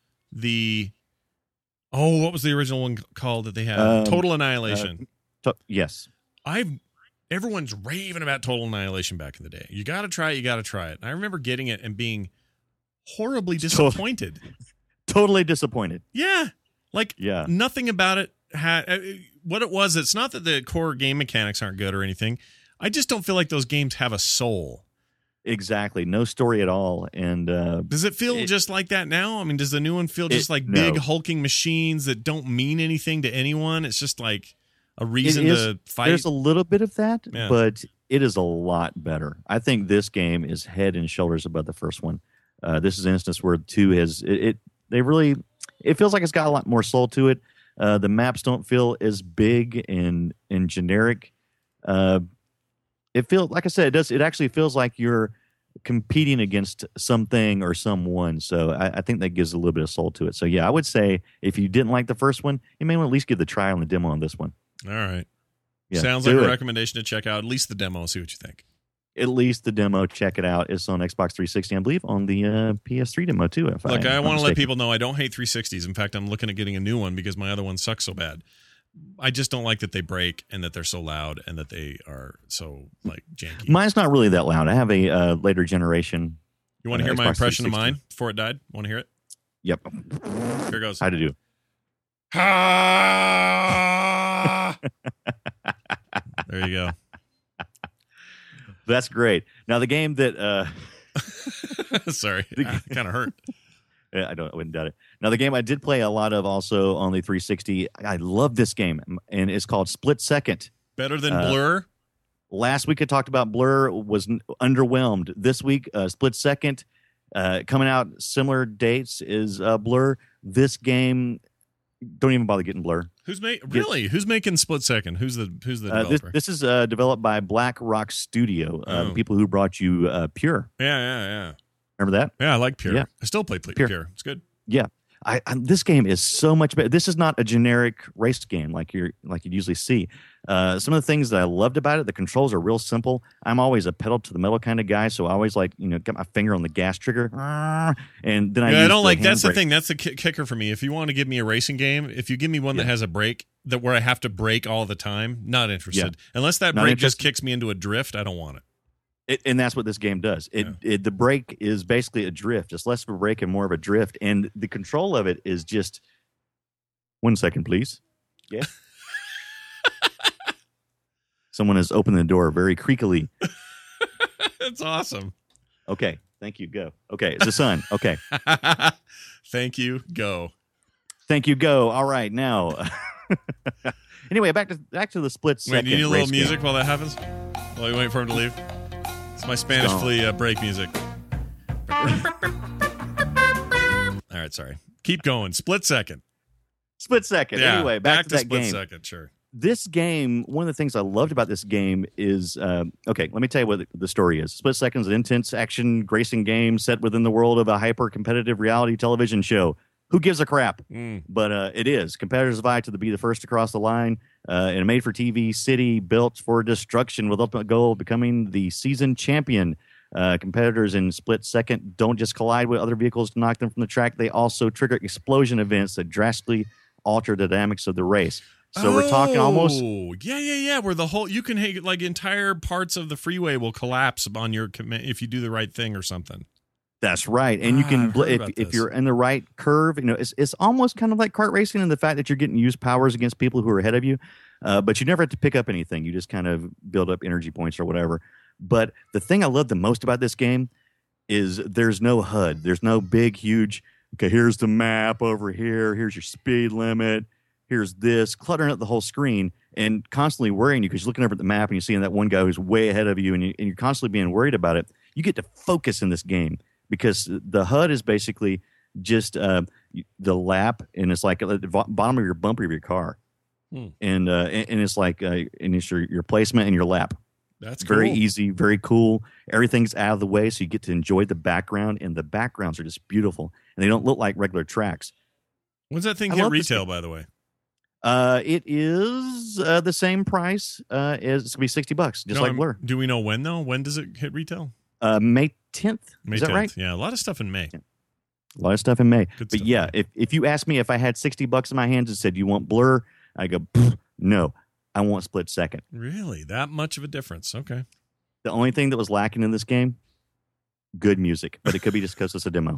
what was the original one called that they had? Total Annihilation. Yes. Everyone's raving about Total Annihilation back in the day. You got to try it. And I remember getting it and being horribly disappointed. Totally disappointed. Yeah. Nothing about it had what it was. It's not that the core game mechanics aren't good or anything. I just don't feel like those games have a soul. Exactly. No story at all. And does it feel just like that now? I mean, does the new one feel just like big hulking machines that don't mean anything to anyone? It's just like a reason to fight. There's a little bit of that, but it is a lot better. I think this game is head and shoulders above the first one. This is an instance where 2 has it feels like it's got a lot more soul to it. The maps don't feel as big and generic. It feels, like I said, it actually feels like you're competing against something or someone. So I think that gives a little bit of soul to it. So yeah, I would say if you didn't like the first one, you may want to at least give the trial and the demo on this one. All right. Yeah, sounds like a recommendation to check out at least the demo. See what you think. At least the demo, check it out. It's on Xbox 360, I believe, on the PS3 demo too. Look, I want to let people know I don't hate 360s. In fact, I'm looking at getting a new one because my other one sucks so bad. I just don't like that they break and that they're so loud and that they are so janky. Mine's not really that loud. I have a later generation. You want to hear my impression of mine before it died? Want to hear it? Yep. Here goes. How to do. There you go. That's great. Now the game that sorry, kind of hurt. Yeah, I wouldn't doubt it. Now the game I did play a lot of also on the 360. I love this game, and it's called Split Second. Better than Blur. Last week I talked about Blur was underwhelmed. This week, Split Second, coming out similar dates is Blur. This game, don't even bother getting Blur. Who's making Split Second? Who's the developer? This is developed by Black Rock Studio, the people who brought you Pure. Yeah. Remember that? Yeah, I like Pure. Yeah. I still play Pure. It's good. Yeah. This game is so much better. This is not a generic race game like you usually see. Some of the things that I loved about it, the controls are real simple. I'm always a pedal to the metal kind of guy, so I always get my finger on the gas trigger, and then I don't like. That's the thing. That's the kicker for me. If you want to give me a racing game, if you give me one that has a brake where I have to brake all the time, not interested. Unless that brake just kicks me into a drift, I don't want it. And that's what this game does. The brake is basically a drift. It's less of a brake and more of a drift. And the control of it is just 1 second, please. Yeah. Someone has opened the door very creakily. That's awesome. Okay. Thank you. Go. Okay. It's the sun. Okay. Thank you. Go. Thank you. Go. All right. Now. Anyway, back to the split second. Wait, you need a little music game. while that happens? While you wait for him to leave? It's my Spanish flea break music. All right, sorry. Keep going. Split second. Split second. Yeah, Anyway, back to that split game. second, sure. This game, one of the things I loved about this game is, okay, let me tell you what the story is. Split Second is an intense action racing game set within the world of a hyper-competitive reality television show. Who gives a crap? But it is. Competitors vie to be the first to cross the line in a made-for-TV city built for destruction with ultimate goal of becoming the season champion. Competitors in Split Second don't just collide with other vehicles to knock them from the track. They also trigger explosion events that drastically alter the dynamics of the race. So we're talking almost. Yeah. Where the whole you can like entire parts of the freeway will collapse on your if you do the right thing or something. That's right, and you can if you're in the right curve. It's almost kind of like kart racing in the fact that you're getting used powers against people who are ahead of you, but you never have to pick up anything. You just kind of build up energy points or whatever. But the thing I love the most about this game is there's no HUD. There's no big, huge. Okay, here's the map over here. Here's your speed limit. Here's this, cluttering up the whole screen and constantly worrying you because you're looking over at the map and you're seeing that one guy who's way ahead of you and you're constantly being worried about it. You get to focus in this game because the HUD is basically just the lap, and it's like at the bottom of your bumper of your car. And it's like and it's your placement and your lap. That's very cool. easy, very cool. Everything's out of the way, so you get to enjoy the background, and the backgrounds are just beautiful, and they don't look like regular tracks. When's that thing hit retail, by the way? It is the same price as it's gonna be $60, just like Blur. Do we know when though? When does it hit retail? May 10th. May is that 10th. right? Yeah, a lot of stuff in May. Yeah. A lot of stuff in May. Good but stuff, yeah, if you ask me if I had $60 in my hands and said, "You want Blur?" I go, "No, I want Split Second." Really, that much of a difference? Okay. The only thing that was lacking in this game, good music, but it could be just because it's a demo.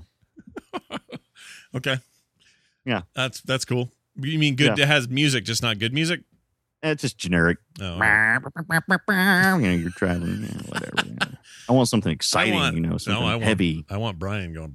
Okay. Yeah, that's cool. You mean good? Yeah. It has music, just not good music. It's just generic. Oh. You're traveling, whatever. I want something exciting, something heavy. I want Brian going.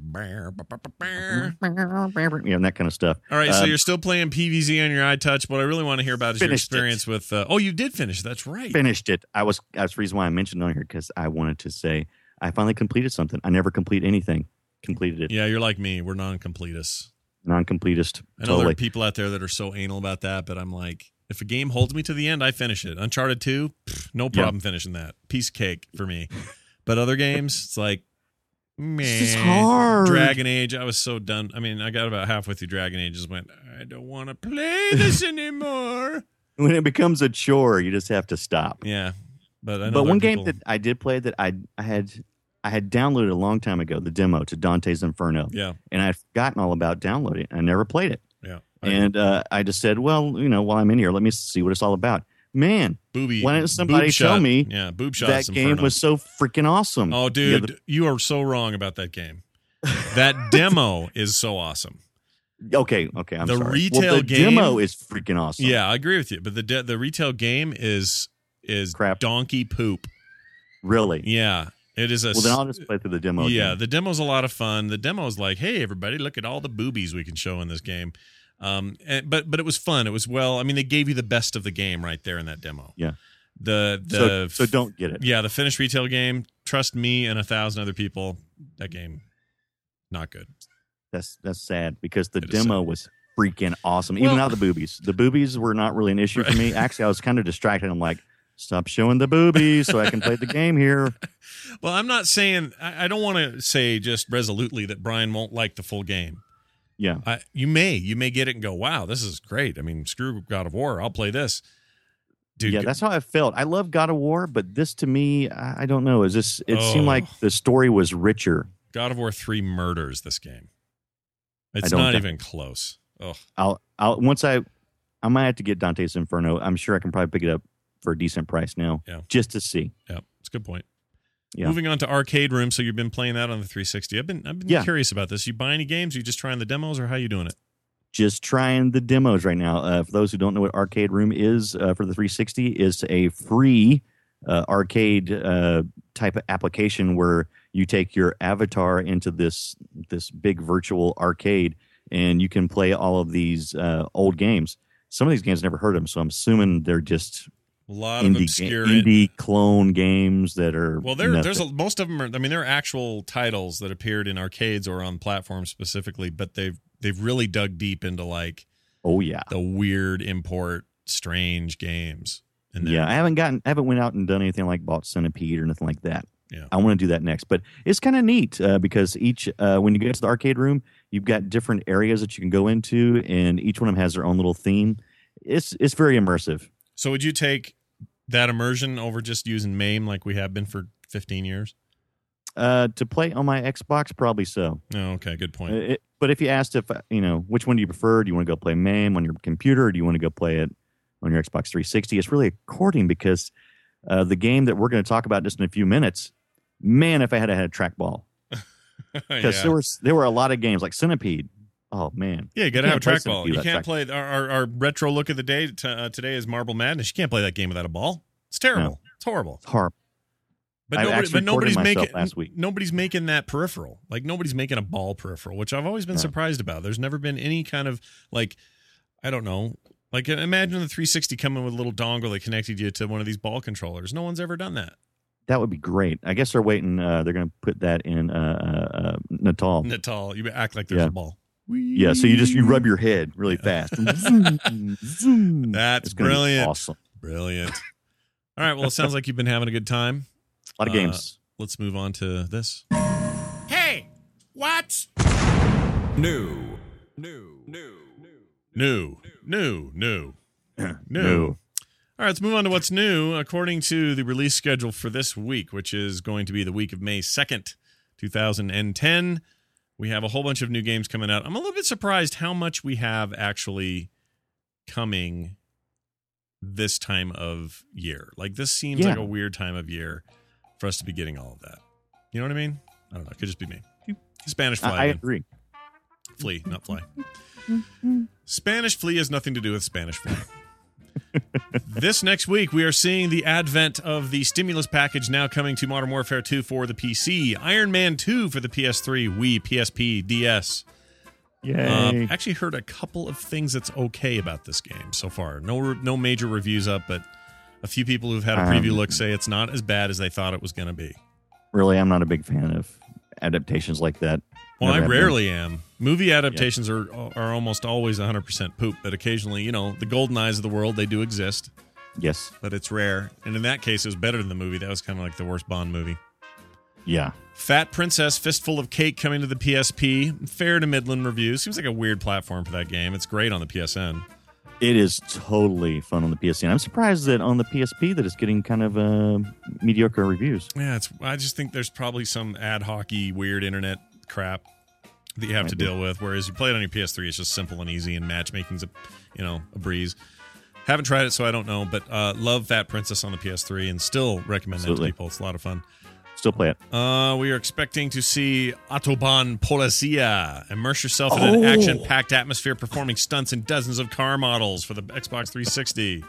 Yeah, and that kind of stuff. All right, so you're still playing PVZ on your iTouch. What I really want to hear about is your experience with. Oh, you did finish. That's right. Finished it. That's the reason why I mentioned it on here, because I wanted to say I finally completed something. I never complete anything. Completed it. Yeah, you're like me. We're non-completists. Non-completist. I know there are people out there that are so anal about that, but I'm like, if a game holds me to the end, I finish it. Uncharted 2, no problem finishing that. Piece of cake for me. But other games, it's like, man. It's hard. Dragon Age, I was so done. I mean, I got about halfway through Dragon Age, just went, I don't want to play this anymore. When it becomes a chore, you just have to stop. Yeah. But I know one game that I did play that I had downloaded a long time ago, the demo to Dante's Inferno. Yeah. And I'd forgotten all about downloading it. I never played it. Yeah. And I just said, well, while I'm in here, let me see what it's all about. Man, why didn't somebody tell me boob shot that game was so freaking awesome? Oh, dude, you are so wrong about that game. That demo is so awesome. Okay, I'm sorry. Retail the game, demo is freaking awesome. Yeah, I agree with you. But the retail game is crap. Donkey poop. Really? Yeah. It is well, then I'll just play through the demo. Yeah, again. The demo's a lot of fun. The demo is like, hey, everybody, look at all the boobies we can show in this game. But it was fun. It was they gave you the best of the game right there in that demo. Yeah. So don't get it. Yeah, the finished retail game. Trust me and 1,000 other people. That game, not good. That's sad because the demo was freaking awesome. Even without the boobies. The boobies were not really an issue for me. Actually, I was kind of distracted. I'm like, stop showing the boobies so I can play the game here. Well, I'm not saying I don't want to say just resolutely that Brian won't like the full game. Yeah. You may get it and go, wow, this is great. I mean, screw God of War. I'll play this. Dude, Yeah, that's how I felt. I love God of War, but this to me, I don't know. It seemed like the story was richer. God of War 3 murders this game. It's don't not think- even close. Oh, I might have to get Dante's Inferno. I'm sure I can probably pick it up for a decent price now, just to see. yeah, it's a good point. Yeah. Moving on to Arcade Room. So you've been playing that on the 360. I've been curious about this. You buy any games? Are you just trying the demos, or how you doing it? Just trying the demos right now. For those who don't know what Arcade Room is for the 360, is a free arcade type of application where you take your avatar into this big virtual arcade, and you can play all of these old games. Some of these games I've never heard of them, so I'm assuming they're just A lot of obscure indie clone games that are most of them are. I mean, there are actual titles that appeared in arcades or on platforms specifically, but they've really dug deep into like the weird import strange games. And I haven't went out and done anything like bought Centipede or nothing like that. Yeah. I want to do that next, but it's kind of neat because each when you get to the arcade room, you've got different areas that you can go into, and each one of them has their own little theme. It's very immersive. So would you take that immersion over just using MAME like we have been for 15 years? To play on my Xbox, probably so. Oh, okay, good point. But if you asked if which one do you prefer, do you want to go play MAME on your computer, or do you want to go play it on your Xbox 360? It's really according, because the game that we're going to talk about just in a few minutes, man, if I had had a trackball, because there were a lot of games like Centipede. Oh man, yeah, you got to have a play trackball. You can't play our retro look of the day today is Marble Madness. You can't play that game without a ball. It's terrible. No. It's horrible. It's horrible. But nobody's making last week. Nobody's making that peripheral. Like nobody's making a ball peripheral, which I've always been surprised about. There's never been any kind of like, I don't know. Like imagine the 360 coming with a little dongle that connected you to one of these ball controllers. No one's ever done that. That would be great. I guess they're waiting. They're going to put that in Natal. Natal. You act like there's a ball. Yeah, so you rub your head really fast. And zoom, zoom. That's It's gonna be brilliant. awesome. Brilliant. All right. Well, it sounds like you've been having a good time. A lot of games. Let's move on to this. Hey, what's New. All right, let's move on to what's new. According to the release schedule for this week, which is going to be the week of May 2nd, 2010, we have a whole bunch of new games coming out. I'm a little bit surprised how much we have actually coming this time of year. Like, this seems like a weird time of year for us to be getting all of that. You know what I mean? I don't know. It could just be me. Spanish Fly. I agree. Flea, not fly. Spanish Flea has nothing to do with Spanish Fly. This next week, we are seeing the advent of the stimulus package now coming to Modern Warfare 2 for the PC, Iron Man 2 for the PS3, Wii, PSP, DS. Yay. Actually heard a couple of things that's okay about this game so far. No major reviews up, but a few people who've had a preview look say it's not as bad as they thought it was going to be. Really, I'm not a big fan of adaptations like that. Well, Never I have rarely am. Movie adaptations are almost always 100% poop, but occasionally, the Golden Eyes of the world, they do exist. been. Yes. But it's rare. And in that case, it was better than the movie. That was kind of like the worst Bond movie. Yeah. Fat Princess, Fistful of Cake coming to the PSP. Fair to middling reviews. Seems like a weird platform for that game. It's great on the PSN. It is totally fun on the PSN. I'm surprised that on the PSP that it's getting kind of mediocre reviews. Yeah, I just think there's probably some ad hoc-y weird internet crap that you have to deal with, whereas you play it on your PS3, it's just simple and easy, and matchmaking's a breeze. Haven't tried it, so I don't know, but love Fat Princess on the PS3 and still recommend that to people. It's a lot of fun. Still play it. We are expecting to see Autobahn Policia. Immerse yourself in an action-packed atmosphere performing stunts in dozens of car models for the Xbox 360.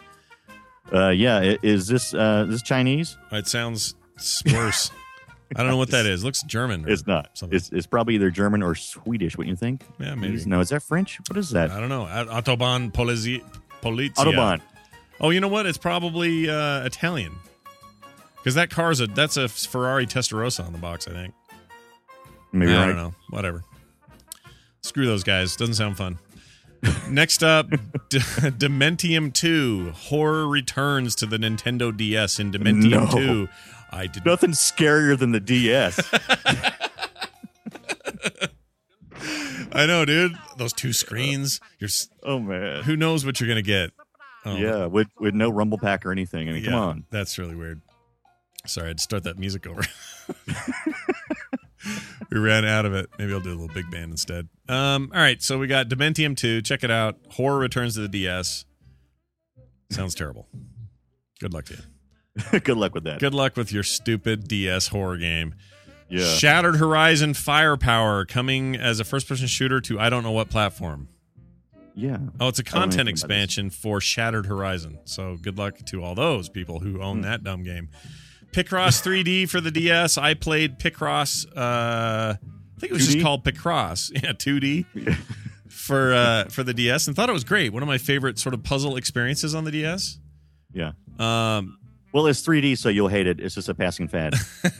Is this Chinese? It sounds worse. I don't know what that is. It looks German. It's not. Something. It's probably either German or Swedish, wouldn't you think? Yeah, maybe. No, is that French? What is that? I don't know. Autobahn Policia. Autobahn. Oh, you know what? It's probably Italian. Because that's a Ferrari Testarossa on the box, I think. Maybe I don't know. Whatever. Screw those guys. Doesn't sound fun. Next up, Dementium 2. Horror returns to the Nintendo DS in Dementium 2. Nothing scarier than the DS. I know, dude. Those two screens. Oh man. Who knows what you're gonna get? Oh, Yeah, with no rumble pack or anything. I mean, come on. That's really weird. Sorry, I had to start that music over. We ran out of it. Maybe I'll do a little big band instead. All right, so we got Dementium 2. Check it out. Horror returns to the DS. Sounds terrible. Good luck to you. Good luck with that. Good luck with your stupid DS horror game. Yeah. Shattered Horizon Firepower coming as a first-person shooter to I don't know what platform. Yeah. Oh, it's a I don't know content anything about expansion for Shattered Horizon. So good luck to all those people who own that dumb game. Picross 3D for the DS. I played Picross. I think it was 2D? just called Picross. Yeah, 2D for the DS, and thought it was great. One of my favorite sort of puzzle experiences on the DS. Yeah. Um, Well, it's 3D, so you'll hate it. It's just a passing fad.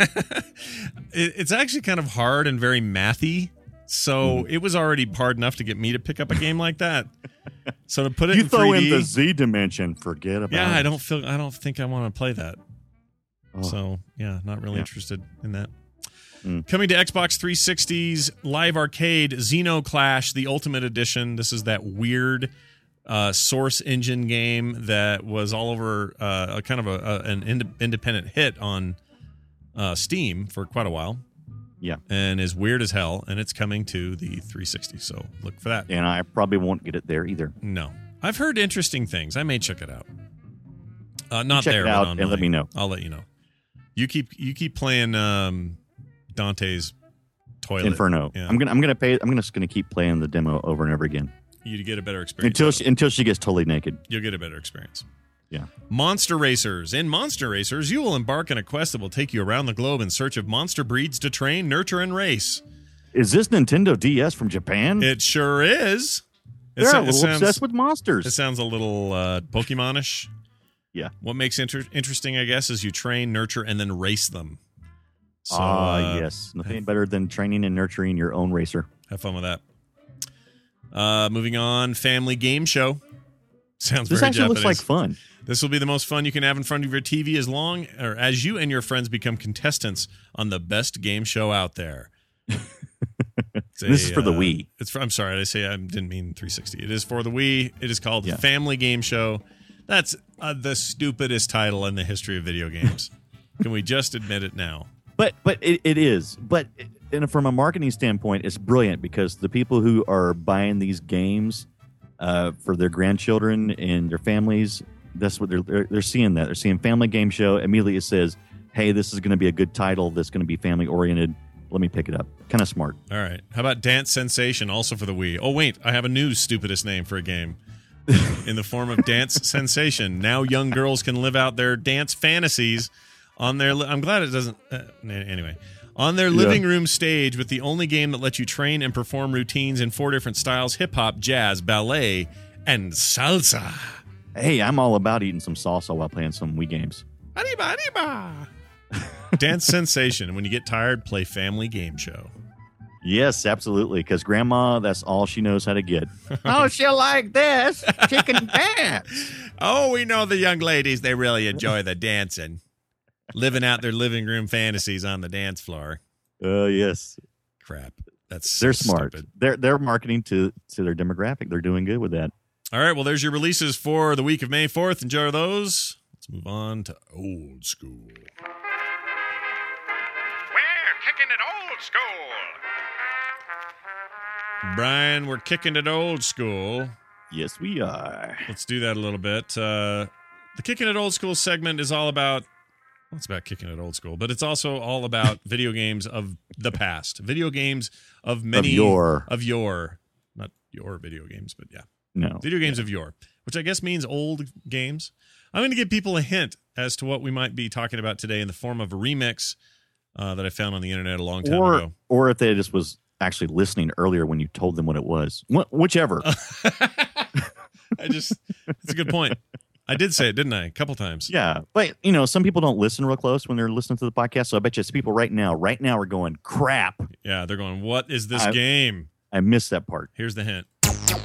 it's actually kind of hard and very mathy. So it was already hard enough to get me to pick up a game like that. So to put it You in throw 3D, in the Z dimension, forget about it. yeah, I don't think I want to play that. Oh. So yeah, not really Yeah. interested in that. Mm. Coming to Xbox 360's Live Arcade, Xenoclash, the Ultimate Edition. This is that weird Source Engine game that was all over kind of an independent hit on Steam for quite a while. Yeah. And is weird as hell, and it's coming to the 360, so look for that. And I probably won't get it there either. No. I've heard interesting things. I may check it out. Not Check there, it but out online. and let me know. I'll let you know. You keep playing Dante's Toilet Inferno. Yeah. I'm just gonna keep playing the demo over and over again You get a better experience until she gets totally naked. You'll get a better experience. Yeah. Monster Racers. In Monster Racers, you will embark on a quest that will take you around the globe in search of monster breeds to train, nurture, and race. Is this Nintendo DS from Japan? It sure is. They're a it little obsessed with monsters. It sounds a little Pokemon-ish. Yeah. What makes it interesting, I guess, is you train, nurture, and then race them. So, yes. Nothing better than training and nurturing your own racer. have fun with that. Moving on, Family Game Show. Sounds This very actually Japanese. looks like fun. This will be the most fun you can have in front of your TV as you and your friends become contestants on the best game show out there. This is for the Wii. I'm sorry, I didn't mean 360. It is for the Wii. It is called Yeah. Family Game Show. That's the stupidest title in the history of video games. Can we just admit it now? But it is. But from a marketing standpoint, it's brilliant because the people who are buying these games for their grandchildren and their families, that's what they're seeing. That they're seeing Family Game Show. Immediately it says, "Hey, this is going to be a good title. That's going to be family oriented. Let me pick it up." Kind of smart. All right. How about Dance Sensation, also for the Wii? Oh, wait. I have a new stupidest name for a game. In the form of Dance Sensation. Now young girls can live out their dance fantasies on their... I'm glad it doesn't... anyway. On their living room stage with the only game that lets you train and perform routines in 4 different styles: hip-hop, jazz, ballet, and salsa. Hey, I'm all about eating some salsa while playing some Wii games. Arriba, arriba. Dance Sensation. And when you get tired, play Family Game Show. Yes, absolutely. Because Grandma, that's all she knows how to get. Oh, she'll like this. She can dance. Oh, we know the young ladies, they really enjoy the dancing. Living out their living room fantasies on the dance floor. Yes. Crap. That's They're smart. stupid. They're marketing to their demographic. They're doing good with that. All right, well, there's your releases for the week of May 4th. Enjoy those. Let's move on to old school. We're kicking it old school. Brian, we're kicking it old school. Yes, we are. Let's do that a little bit. The Kicking It Old School segment is all about... Well, it's about kicking it old school, but it's also all about video games of the past. Video games of many... Of yore. Not your video games, but yeah. No. Video games of yore, which I guess means old games. I'm going to give people a hint as to what we might be talking about today in the form of a remix that I found on the internet a long time ago. Or if they just was actually listening earlier when you told them what it was. Whichever. It's a good point. I did say it, didn't I? A couple times. Yeah. But, some people don't listen real close when they're listening to the podcast. So I bet you it's people right now are going, crap. Yeah, they're going, what is this game? I missed that part. Here's the hint.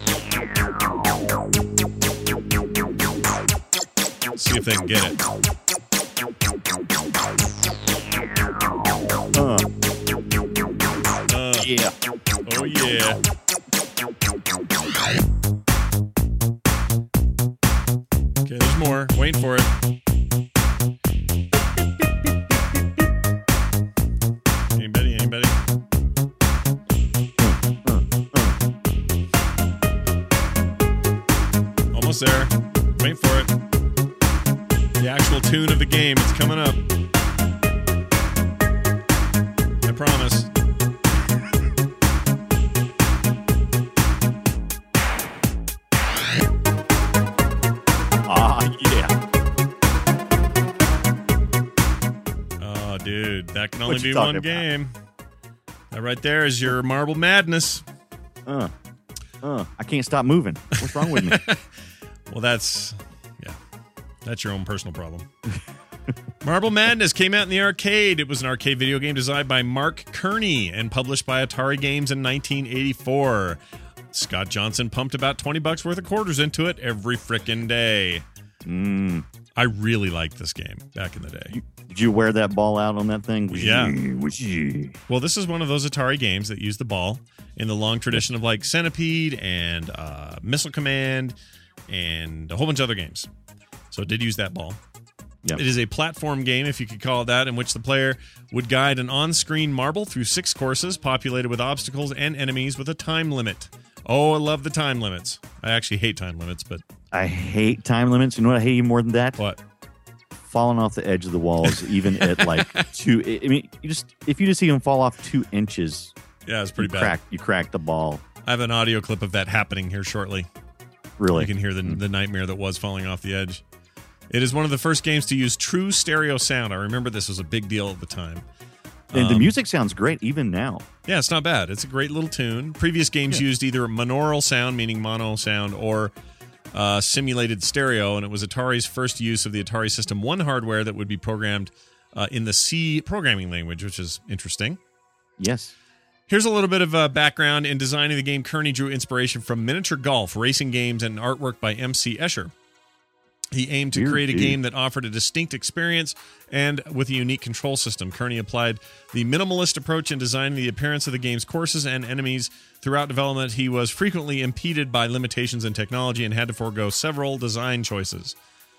See if they can get it. Yeah. Oh, yeah. Waiting for it. Anybody? Almost there. Wait for it. The actual tune of the game. It's coming up. I promise. Yeah. Oh, dude. That can only What you be talking one about? game. That right there is your Marble Madness. I can't stop moving. What's wrong with me? Well, that's your own personal problem. Marble Madness came out in the arcade. It was an arcade video game designed by Mark Kearney and published by Atari Games in 1984. Scott Johnson pumped about $20 worth of quarters into it every frickin' day. I really liked this game back in the day. Did you wear that ball out on that thing? Yeah. Well, this is one of those Atari games that use the ball in the long tradition of like Centipede and Missile Command and a whole bunch of other games. So it did use that ball. Yep. It is a platform game, if you could call it that, in which the player would guide an on-screen marble through 6 courses populated with obstacles and enemies with a time limit. Oh, I love the time limits. I actually hate time limits, but... I hate time limits. You know what I hate even more than that? What? Falling off the edge of the walls, even at like 2. I mean, if you just even fall off 2 inches, Yeah, it's pretty bad. You crack the ball. I have an audio clip of that happening here shortly. Really? You can hear the nightmare that was falling off the edge. It is one of the first games to use true stereo sound. I remember this was a big deal at the time. And the music sounds great even now. Yeah, it's not bad. It's a great little tune. Previous games used either monaural sound, meaning mono sound, or simulated stereo, and it was Atari's first use of the Atari System 1 hardware that would be programmed in the C programming language, which is interesting. Yes. Here's a little bit of background. In designing the game, Kearney drew inspiration from miniature golf, racing games, and artwork by M.C. Escher. He aimed to create a game that offered a distinct experience and with a unique control system. Kearney applied the minimalist approach in designing the appearance of the game's courses and enemies. Throughout development, he was frequently impeded by limitations in technology and had to forego several design choices.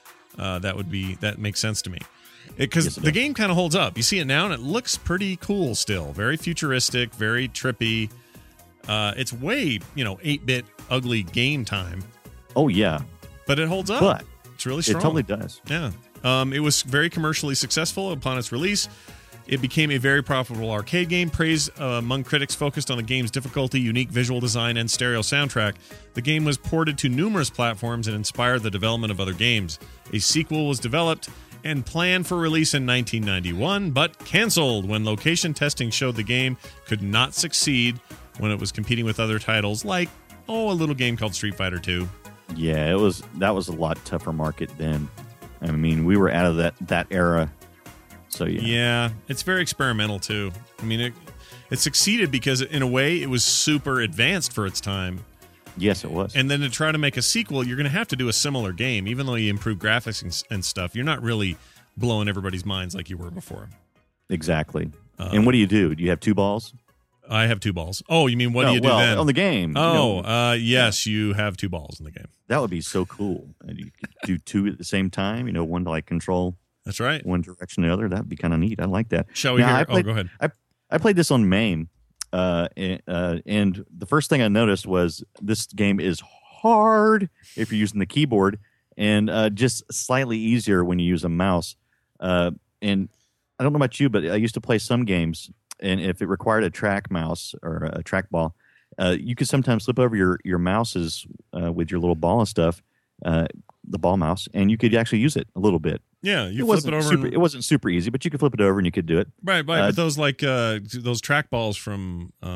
That makes sense to me. Because the game kind of holds up. You see it now, and it looks pretty cool still. Very futuristic, very trippy. It's way, 8-bit ugly game time. Oh, yeah. But it holds up. But it's really strong. it totally does. Yeah. It was very commercially successful upon its release. It became a very profitable arcade game. Praise among critics focused on the game's difficulty, unique visual design, and stereo soundtrack. The game was ported to numerous platforms and inspired the development of other games. A sequel was developed and planned for release in 1991, but canceled when location testing showed the game could not succeed when it was competing with other titles like, a little game called Street Fighter 2. Yeah, that was a lot tougher market then. I mean, we were out of that era. So yeah. Yeah, it's very experimental too. I mean, it succeeded because in a way it was super advanced for its time. Yes, it was. And then to try to make a sequel, you're going to have to do a similar game. Even though you improve graphics and stuff, you're not really blowing everybody's minds like you were before. Exactly. And what do? Do you have 2 balls? I have 2 balls. Oh, you mean what do you do then? On the game. Yes, you have 2 balls in the game. That would be so cool. And you could do 2 at the same time, one to like control. That's right. One direction or the other. That'd be kind of neat. I like that. Shall we hear? Go ahead. I played this on MAME, and the first thing I noticed was this game is hard if you're using the keyboard, and just slightly easier when you use a mouse. And I don't know about you, but I used to play some games, and if it required a track mouse or a trackball, you could sometimes flip over your mouses with your little ball and stuff, the ball mouse, and you could actually use it a little bit. Yeah, you flip it over. It wasn't super easy, but you could flip it over and you could do it. Right. But those those track balls from who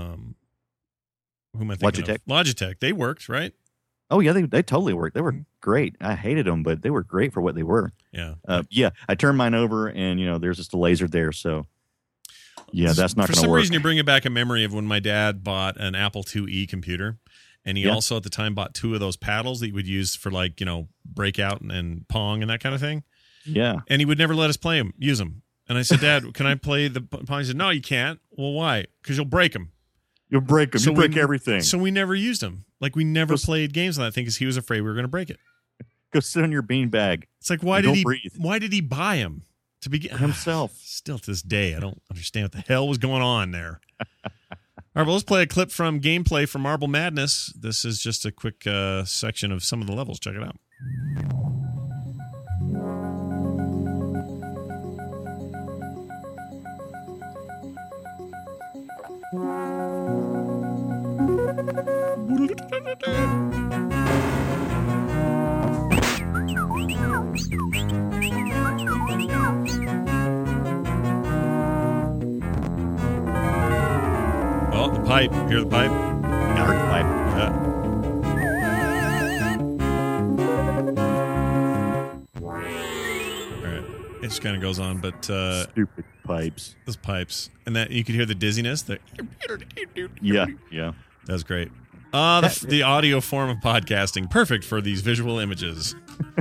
am I thinking Logitech. of? Logitech. They worked, right? Oh yeah, they totally worked. They were great. I hated them, but they were great for what they were. Yeah. I turned mine over, and there's just a laser there. So yeah, that's not going to work. For some reason, you're bringing back a memory of when my dad bought an Apple IIe computer. And he also at the time bought 2 of those paddles that you would use for breakout and Pong and that kind of thing. Yeah. And he would never let us use them. And I said, Dad, can I play the Pong? He said, no, you can't. Well, why? Because you'll break them. You'll break them. You break everything. So we never used them. We never played games on that thing because he was afraid we were going to break it. Go sit on your beanbag. It's like, why And did don't he? breathe. Why did he buy him to begin? Himself. Still to this day, I don't understand what the hell was going on there. All right, well, let's play a clip from gameplay from Marble Madness. This is just a quick section of some of the levels. Check it out. Oh, the pipe. Hear the pipe? I heard the pipe. All right. It just kind of goes on, but Stupid pipes. those pipes. And that you could hear the dizziness. Yeah. That's great. The audio form of podcasting. Perfect for these visual images.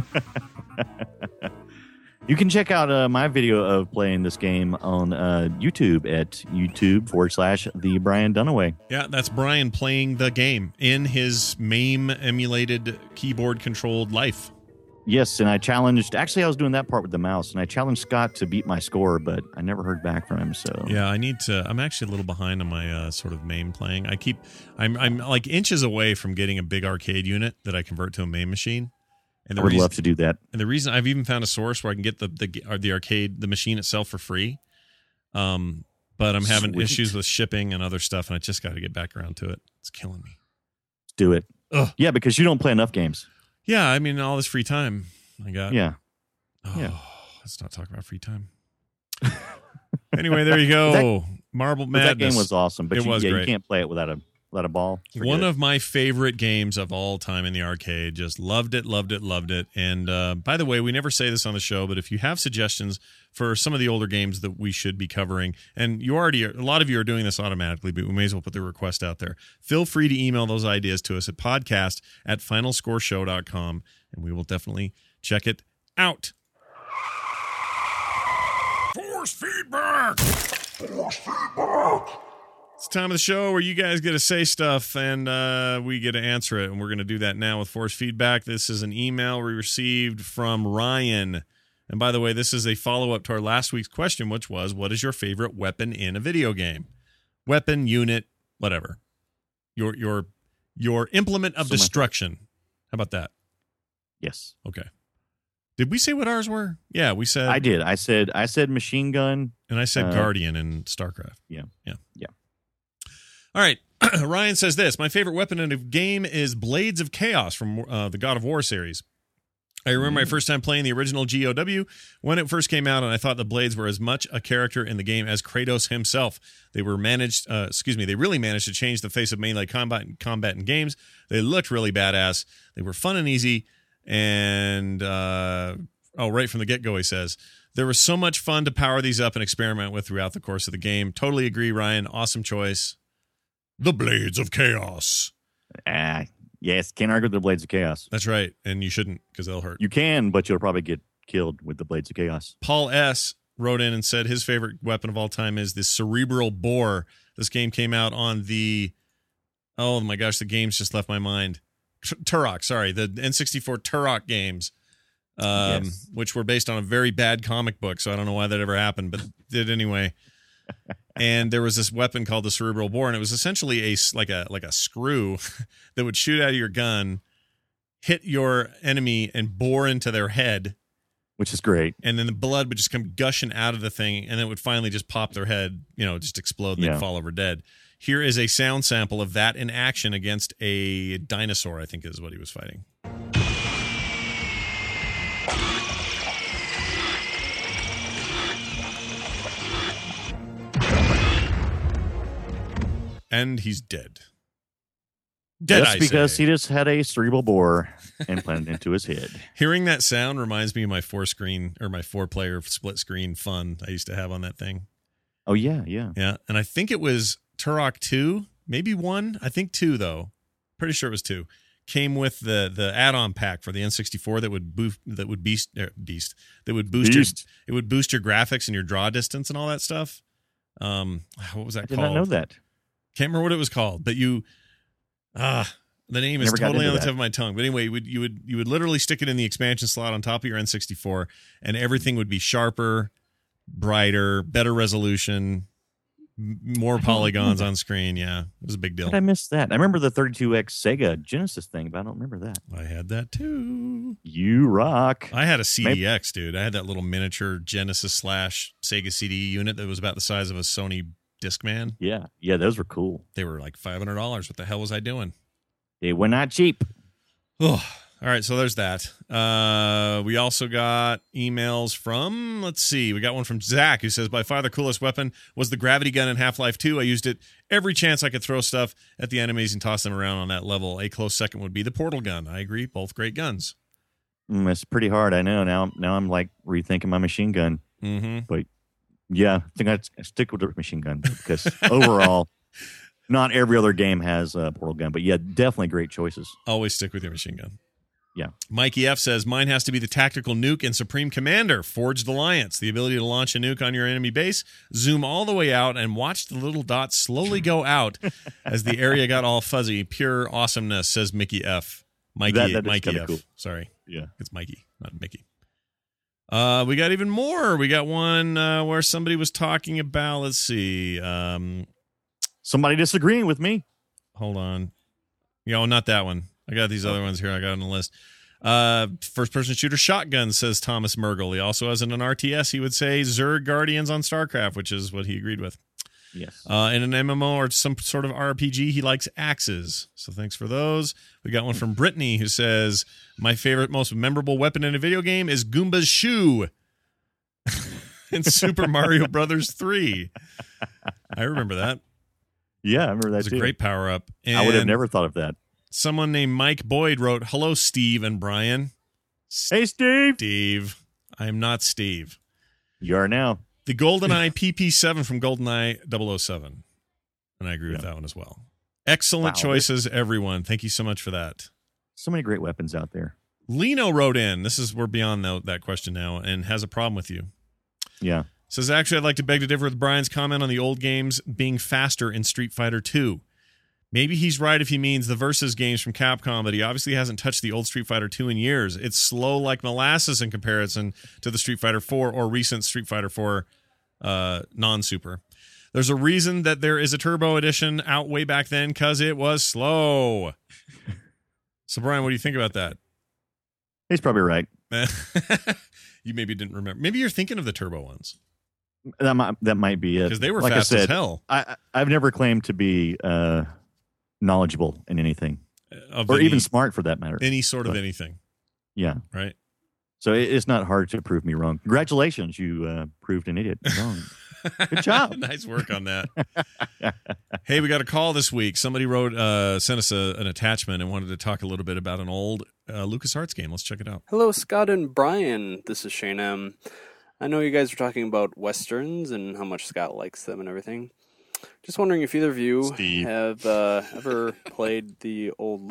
You can check out my video of playing this game on YouTube at YouTube.com/The Brian Dunaway. Yeah, that's Brian playing the game in his MAME emulated keyboard controlled life. Yes, and I challenged. Actually, I was doing that part with the mouse, and I challenged Scott to beat my score, but I never heard back from him. So Yeah, I need to. I'm actually a little behind on my sort of MAME playing. I'm like inches away from getting a big arcade unit that I convert to a MAME machine. And I would love to do that. And the reason I've even found a source where I can get the arcade, the machine itself for free. But I'm having Sweet. issues with shipping and other stuff, and I just got to get back around to it. It's killing me. Do it. Ugh. Yeah, because you don't play enough games. Yeah, I mean, all this free time I got. Yeah. Oh, Yeah. Let's not talk about free time. Anyway, there you go. Marble But Madness. that game was awesome, but It was you great. can't play it without a ball. Forget One it. of my favorite games of all time in the arcade. Just loved it. And by the way, we never say this on the show, but if you have suggestions for some of the older games that we should be covering, and a lot of you are doing this automatically, but we may as well put the request out there. Feel free to email those ideas to us at podcast@finalscoreshow.com, and we will definitely check it out. Force feedback! It's the time of the show where you guys get to say stuff and we get to answer it. And we're going to do that now with Force Feedback. This is an email we received from Ryan. And by the way, this is a follow-up to our last week's question, which was, what is your favorite weapon in a video game? Weapon, unit, whatever. Your implement of destruction. How about that? Yes, Okay. Did we say what ours were? Yeah, we said. I did. I said machine gun. And I said Guardian in StarCraft. Yeah. All right. Ryan says this. My favorite weapon in a game is Blades of Chaos from the God of War series. I remember my first time playing the original GOW when it first came out, and I thought the blades were as much a character in the game as Kratos himself. They really managed to change the face of melee combat in games. They looked really badass. They were fun and easy. And, right from the get-go, he says, there was so much fun to power these up and experiment with throughout the course of the game. Totally agree, Ryan. Awesome choice. The Blades of Chaos. Yes, can't argue with the Blades of Chaos. That's right. And you shouldn't, because they'll hurt. You can, but you'll probably get killed with the Blades of Chaos. Paul S. wrote in and said his favorite weapon of all time is the Cerebral Bore. This game came out on the... Oh, my gosh, the games just left my mind. Turok, sorry. The N64 Turok games, Yes. which were based on a very bad comic book, so I don't know why that ever happened, but it did anyway. And there was this weapon called the Cerebral Bore, and it was essentially like a screw that would shoot out of your gun, hit your enemy, and bore into their head. Which is great. And then the blood would just come gushing out of the thing, and it would finally just pop their head, just explode, and they'd fall over dead. Here is a sound sample of that in action against a dinosaur, I think is what he was fighting. And he's dead. Just because he just had a cerebral bore implanted into his head. Hearing that sound reminds me of my 4-player split screen fun I used to have on that thing. Oh, yeah, yeah. Yeah, and I think it was Turok 2, maybe 1. I think 2, though. Pretty sure it was 2. Came with the add-on pack for the N64 that would boost your graphics and your draw distance and all that stuff. What was that I did called? not know that. Can't remember what it was called, but The name is Never got totally into on the that. tip of my tongue. But anyway, you would literally stick it in the expansion slot on top of your N64, and everything would be sharper, brighter, better resolution, more polygons on screen. Yeah, it was a big deal. How did I miss that? I remember the 32X Sega Genesis thing, but I don't remember that. I had that too. You rock. I had a CDX, dude. I had that little miniature Genesis / Sega CD unit that was about the size of a Sony Discman. Yeah, those were cool. They were like $500. What the hell was I doing? They were not cheap. Oh, all right. So there's that. We also got emails from, let's see. We got one from Zach who says, by far the coolest weapon was the gravity gun in Half-Life 2. I used it every chance I could throw stuff at the enemies and toss them around on that level. A close second would be the portal gun. I agree. Both great guns. It's pretty hard. I know. Now I'm like rethinking my machine gun. Mm-hmm. But yeah, I think I'd stick with the machine gun because overall, not every other game has a portal gun. But yeah, definitely great choices. Always stick with your machine gun. Yeah. Mikey F says, mine has to be the tactical nuke and Supreme Commander, Forged Alliance. The ability to launch a nuke on your enemy base, zoom all the way out, and watch the little dots slowly go out as the area got all fuzzy. Pure awesomeness, says Mickey F. Mikey That is Mikey kinda F. cool. Sorry. Yeah. It's Mikey, not Mickey. We got even more. We got one where somebody was talking about, let's see. Somebody disagreeing with me. Hold on. No, not that one. I got these other ones here I got on the list. First-person shooter shotgun, says Thomas Mergel. He also has an RTS. He would say Zerg Guardians on StarCraft, which is what he agreed with. Yes. In an MMO or some sort of RPG, he likes axes. So thanks for those. We got one from Brittany who says, my favorite, most memorable weapon in a video game is Goomba's shoe in Super Mario Brothers 3. I remember that. Yeah, I remember that It was too. a great power-up. I would have And never thought of that. someone named Mike Boyd wrote, hello, Steve and Brian. Hey, Steve. Steve. I am not Steve. You are now. The GoldenEye PP7 from GoldenEye 007. And I agree with that one as well. Excellent Wow. choices, everyone. Thank you so much for that. So many great weapons out there. Lino wrote in. We're beyond that question now and has a problem with you. Yeah. Says, actually, I'd like to beg to differ with Brian's comment on the old games being faster in Street Fighter 2. Maybe he's right if he means the Versus games from Capcom, but he obviously hasn't touched the old Street Fighter 2 in years. It's slow like molasses in comparison to the Street Fighter 4 or recent Street Fighter 4 non-super. There's a reason that there is a Turbo Edition out way back then because it was slow. So, Brian, what do you think about that? He's probably right. You maybe didn't remember. Maybe you're thinking of the Turbo ones That might be it. because they were like fast I said, as hell. I've never claimed to be knowledgeable in anything, Of or any, even smart for that matter. any sort of But- anything, Yeah. right? So it's not hard to prove me wrong. Congratulations, you proved an idiot wrong. Good job. Nice work on that. Hey, we got a call this week. Somebody sent us an attachment and wanted to talk a little bit about an old LucasArts game. Let's check it out. Hello, Scott and Brian. This is Shane M. I know you guys were talking about Westerns and how much Scott likes them and everything. Just wondering if either of you Steve. have ever played the old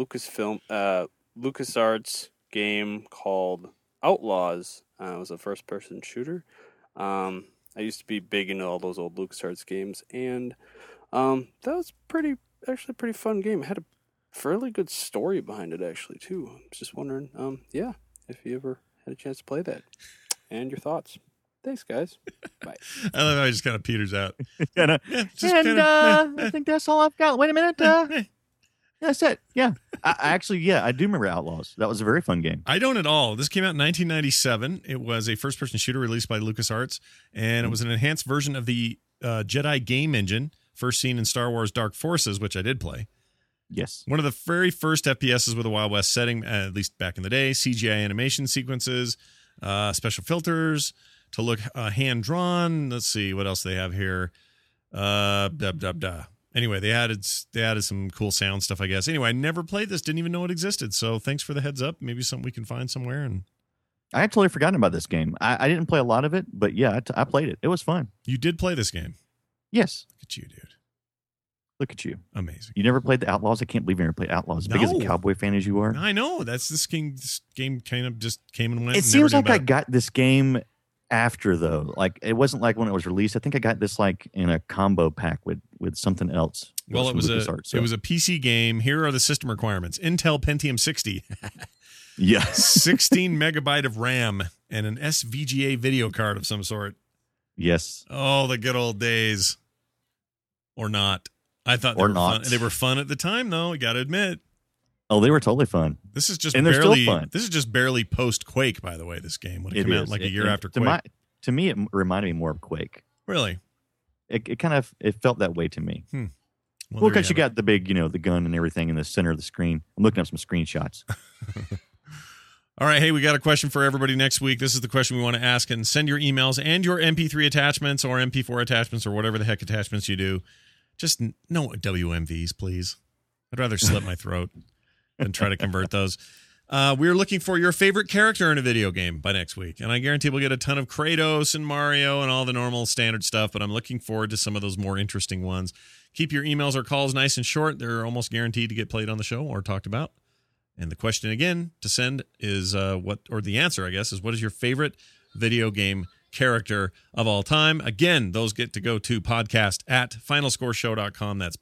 LucasArts game called Outlaws. It was a first-person shooter. I used to be big into all those old LucasArts games, and that was actually a pretty fun game. It had a fairly good story behind it, actually, too. I was just wondering, if you ever had a chance to play that, and your thoughts. Thanks, guys. Bye. I love how he just kind of peters out. And, I think that's all I've got. Wait a minute. That's it. Yeah. I do remember Outlaws. That was a very fun game. I don't at all. This came out in 1997. It was a first-person shooter released by LucasArts, and it was an enhanced version of the Jedi game engine, first seen in Star Wars Dark Forces, which I did play. Yes. One of the very first FPSs with a Wild West setting, at least back in the day. CGI animation sequences, special filters to look hand-drawn. Let's see what else they have here. Anyway, they added some cool sound stuff, I guess. Anyway, I never played this, didn't even know it existed. So thanks for the heads up. Maybe something we can find somewhere. And I had totally forgotten about this game. I didn't play a lot of it, but yeah, I played it. It was fun. you did play this game. Yes. Look at you, dude. Look at you. Amazing. You never played the Outlaws? I can't believe you never played Outlaws. As big as a No. cowboy fan as you are. I know. This game kind of just came and went. It and never seems knew like I about it. got this game after, though. Like, it wasn't like when it was released. I think I got this like in a combo pack with something else. Well, it was LucasArts, a PC game. Here are the system requirements: Intel Pentium 60, yeah. 16 megabyte of RAM, and an SVGA video card of some sort. Yes. Oh, the good old days. Or not. I thought they Or were not. fun. They were fun at the time, though. You got to admit. Oh, they were totally fun. This is just And they're barely. still fun. This is just barely post Quake, by the way. This game when it came out like a year after Quake. To me, it reminded me more of Quake. Really? It kind of felt that way to me. Well, Well, there because you have got the big, the gun and everything in the center of the screen. I'm looking up some screenshots. it. All right. Hey, we got a question for everybody next week. This is the question we want to ask, and send your emails and your MP3 attachments or MP4 attachments or whatever the heck attachments you do. Just no WMVs, please. I'd rather slit my throat than try to convert those. We're looking for your favorite character in a video game by next week. And I guarantee we'll get a ton of Kratos and Mario and all the normal standard stuff, but I'm looking forward to some of those more interesting ones. Keep your emails or calls nice and short. They're almost guaranteed to get played on the show or talked about. And the question again to send is the answer, I guess, is what is your favorite video game character of all time? Again, those get to go to podcast@finalscoreshow.com. That's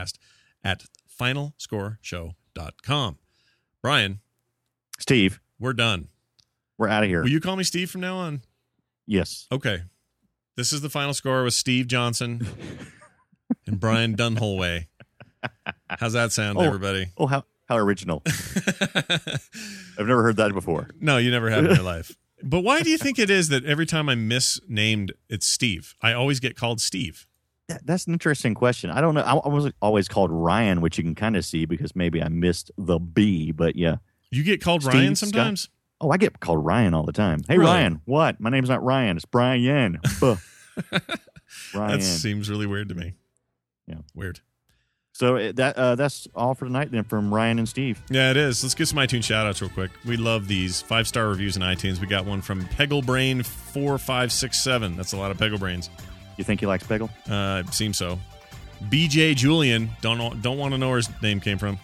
podcast@finalscoreshow.com. Brian, Steve, we're done. we're out of here. Will you call me Steve from now on? Yes. Okay. This is the final score with Steve Johnson and Brian Dunholway. How's that sound, everybody? Oh, how original. I've never heard that before. No, you never have in your life. But why do you think it is that every time I'm misnamed, it's Steve? I always get called Steve. That's an interesting question. I don't know. I was always called Ryan, which you can kind of see because maybe I missed the B, but yeah. You get called Steve, Ryan sometimes? Scott. Oh, I get called Ryan all the time. Hey, Really? Ryan. What? My name's not Ryan. It's Brian. Ryan. That seems really weird to me. Yeah. Weird. So that's all for tonight then from Ryan and Steve. Yeah, it is. Let's get some iTunes shout-outs real quick. We love these 5-star reviews in iTunes. We got one from Pegglebrain4567. That's a lot of Peggle Brains. You think he likes Peggle? It seems so. BJ Julian. Don't want to know where his name came from.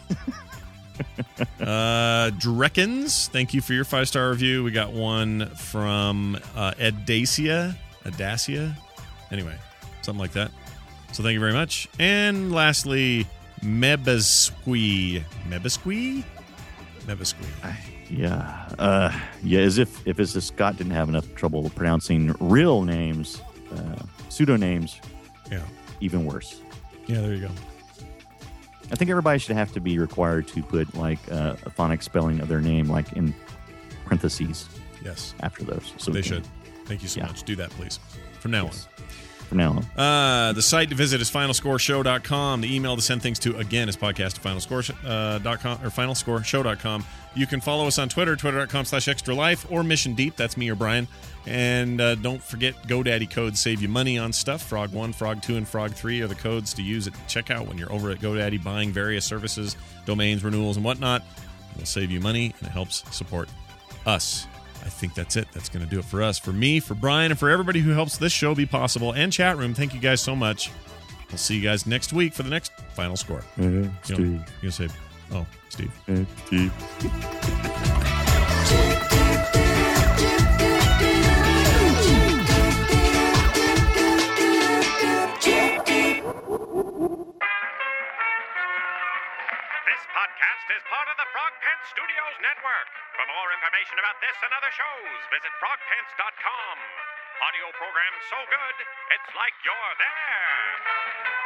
Dreckens. Thank you for your 5-star review. We got one from Adacia. Anyway, something like that. So thank you very much. And lastly, Mebesqui. Yeah. As if it's a Scott didn't have enough trouble pronouncing real names, pseudonames, Yeah. even worse. Yeah, there you go. I think everybody should have to be required to put like a phonics spelling of their name, like in parentheses Yes, after those. So they we can- should. Thank you so Yeah. much. Do that, please. From now Yes. From now on. on. The site to visit is finalscoreshow.com. The email to send things to, again, is podcast@finalscoreshow.com or finalscoreshow.com. You can follow us on Twitter, twitter.com/extralife, or Mission Deep. That's me or Brian. And don't forget, GoDaddy codes save you money on stuff. Frog1, Frog2, and Frog3 are the codes to use at checkout when you're over at GoDaddy buying various services, domains, renewals, and whatnot. It'll save you money, and it helps support us. I think that's it. That's going to do it for us. For me, for Brian, and for everybody who helps this show be possible, and chat room, thank you guys so much. We'll see you guys next week for the next final score. Steve. You're going to say, oh, Steve. Steve. This podcast is part of the Frog Pants Studios Network. For more information about this and other shows, visit frogpants.com. Audio program so good, it's like you're there.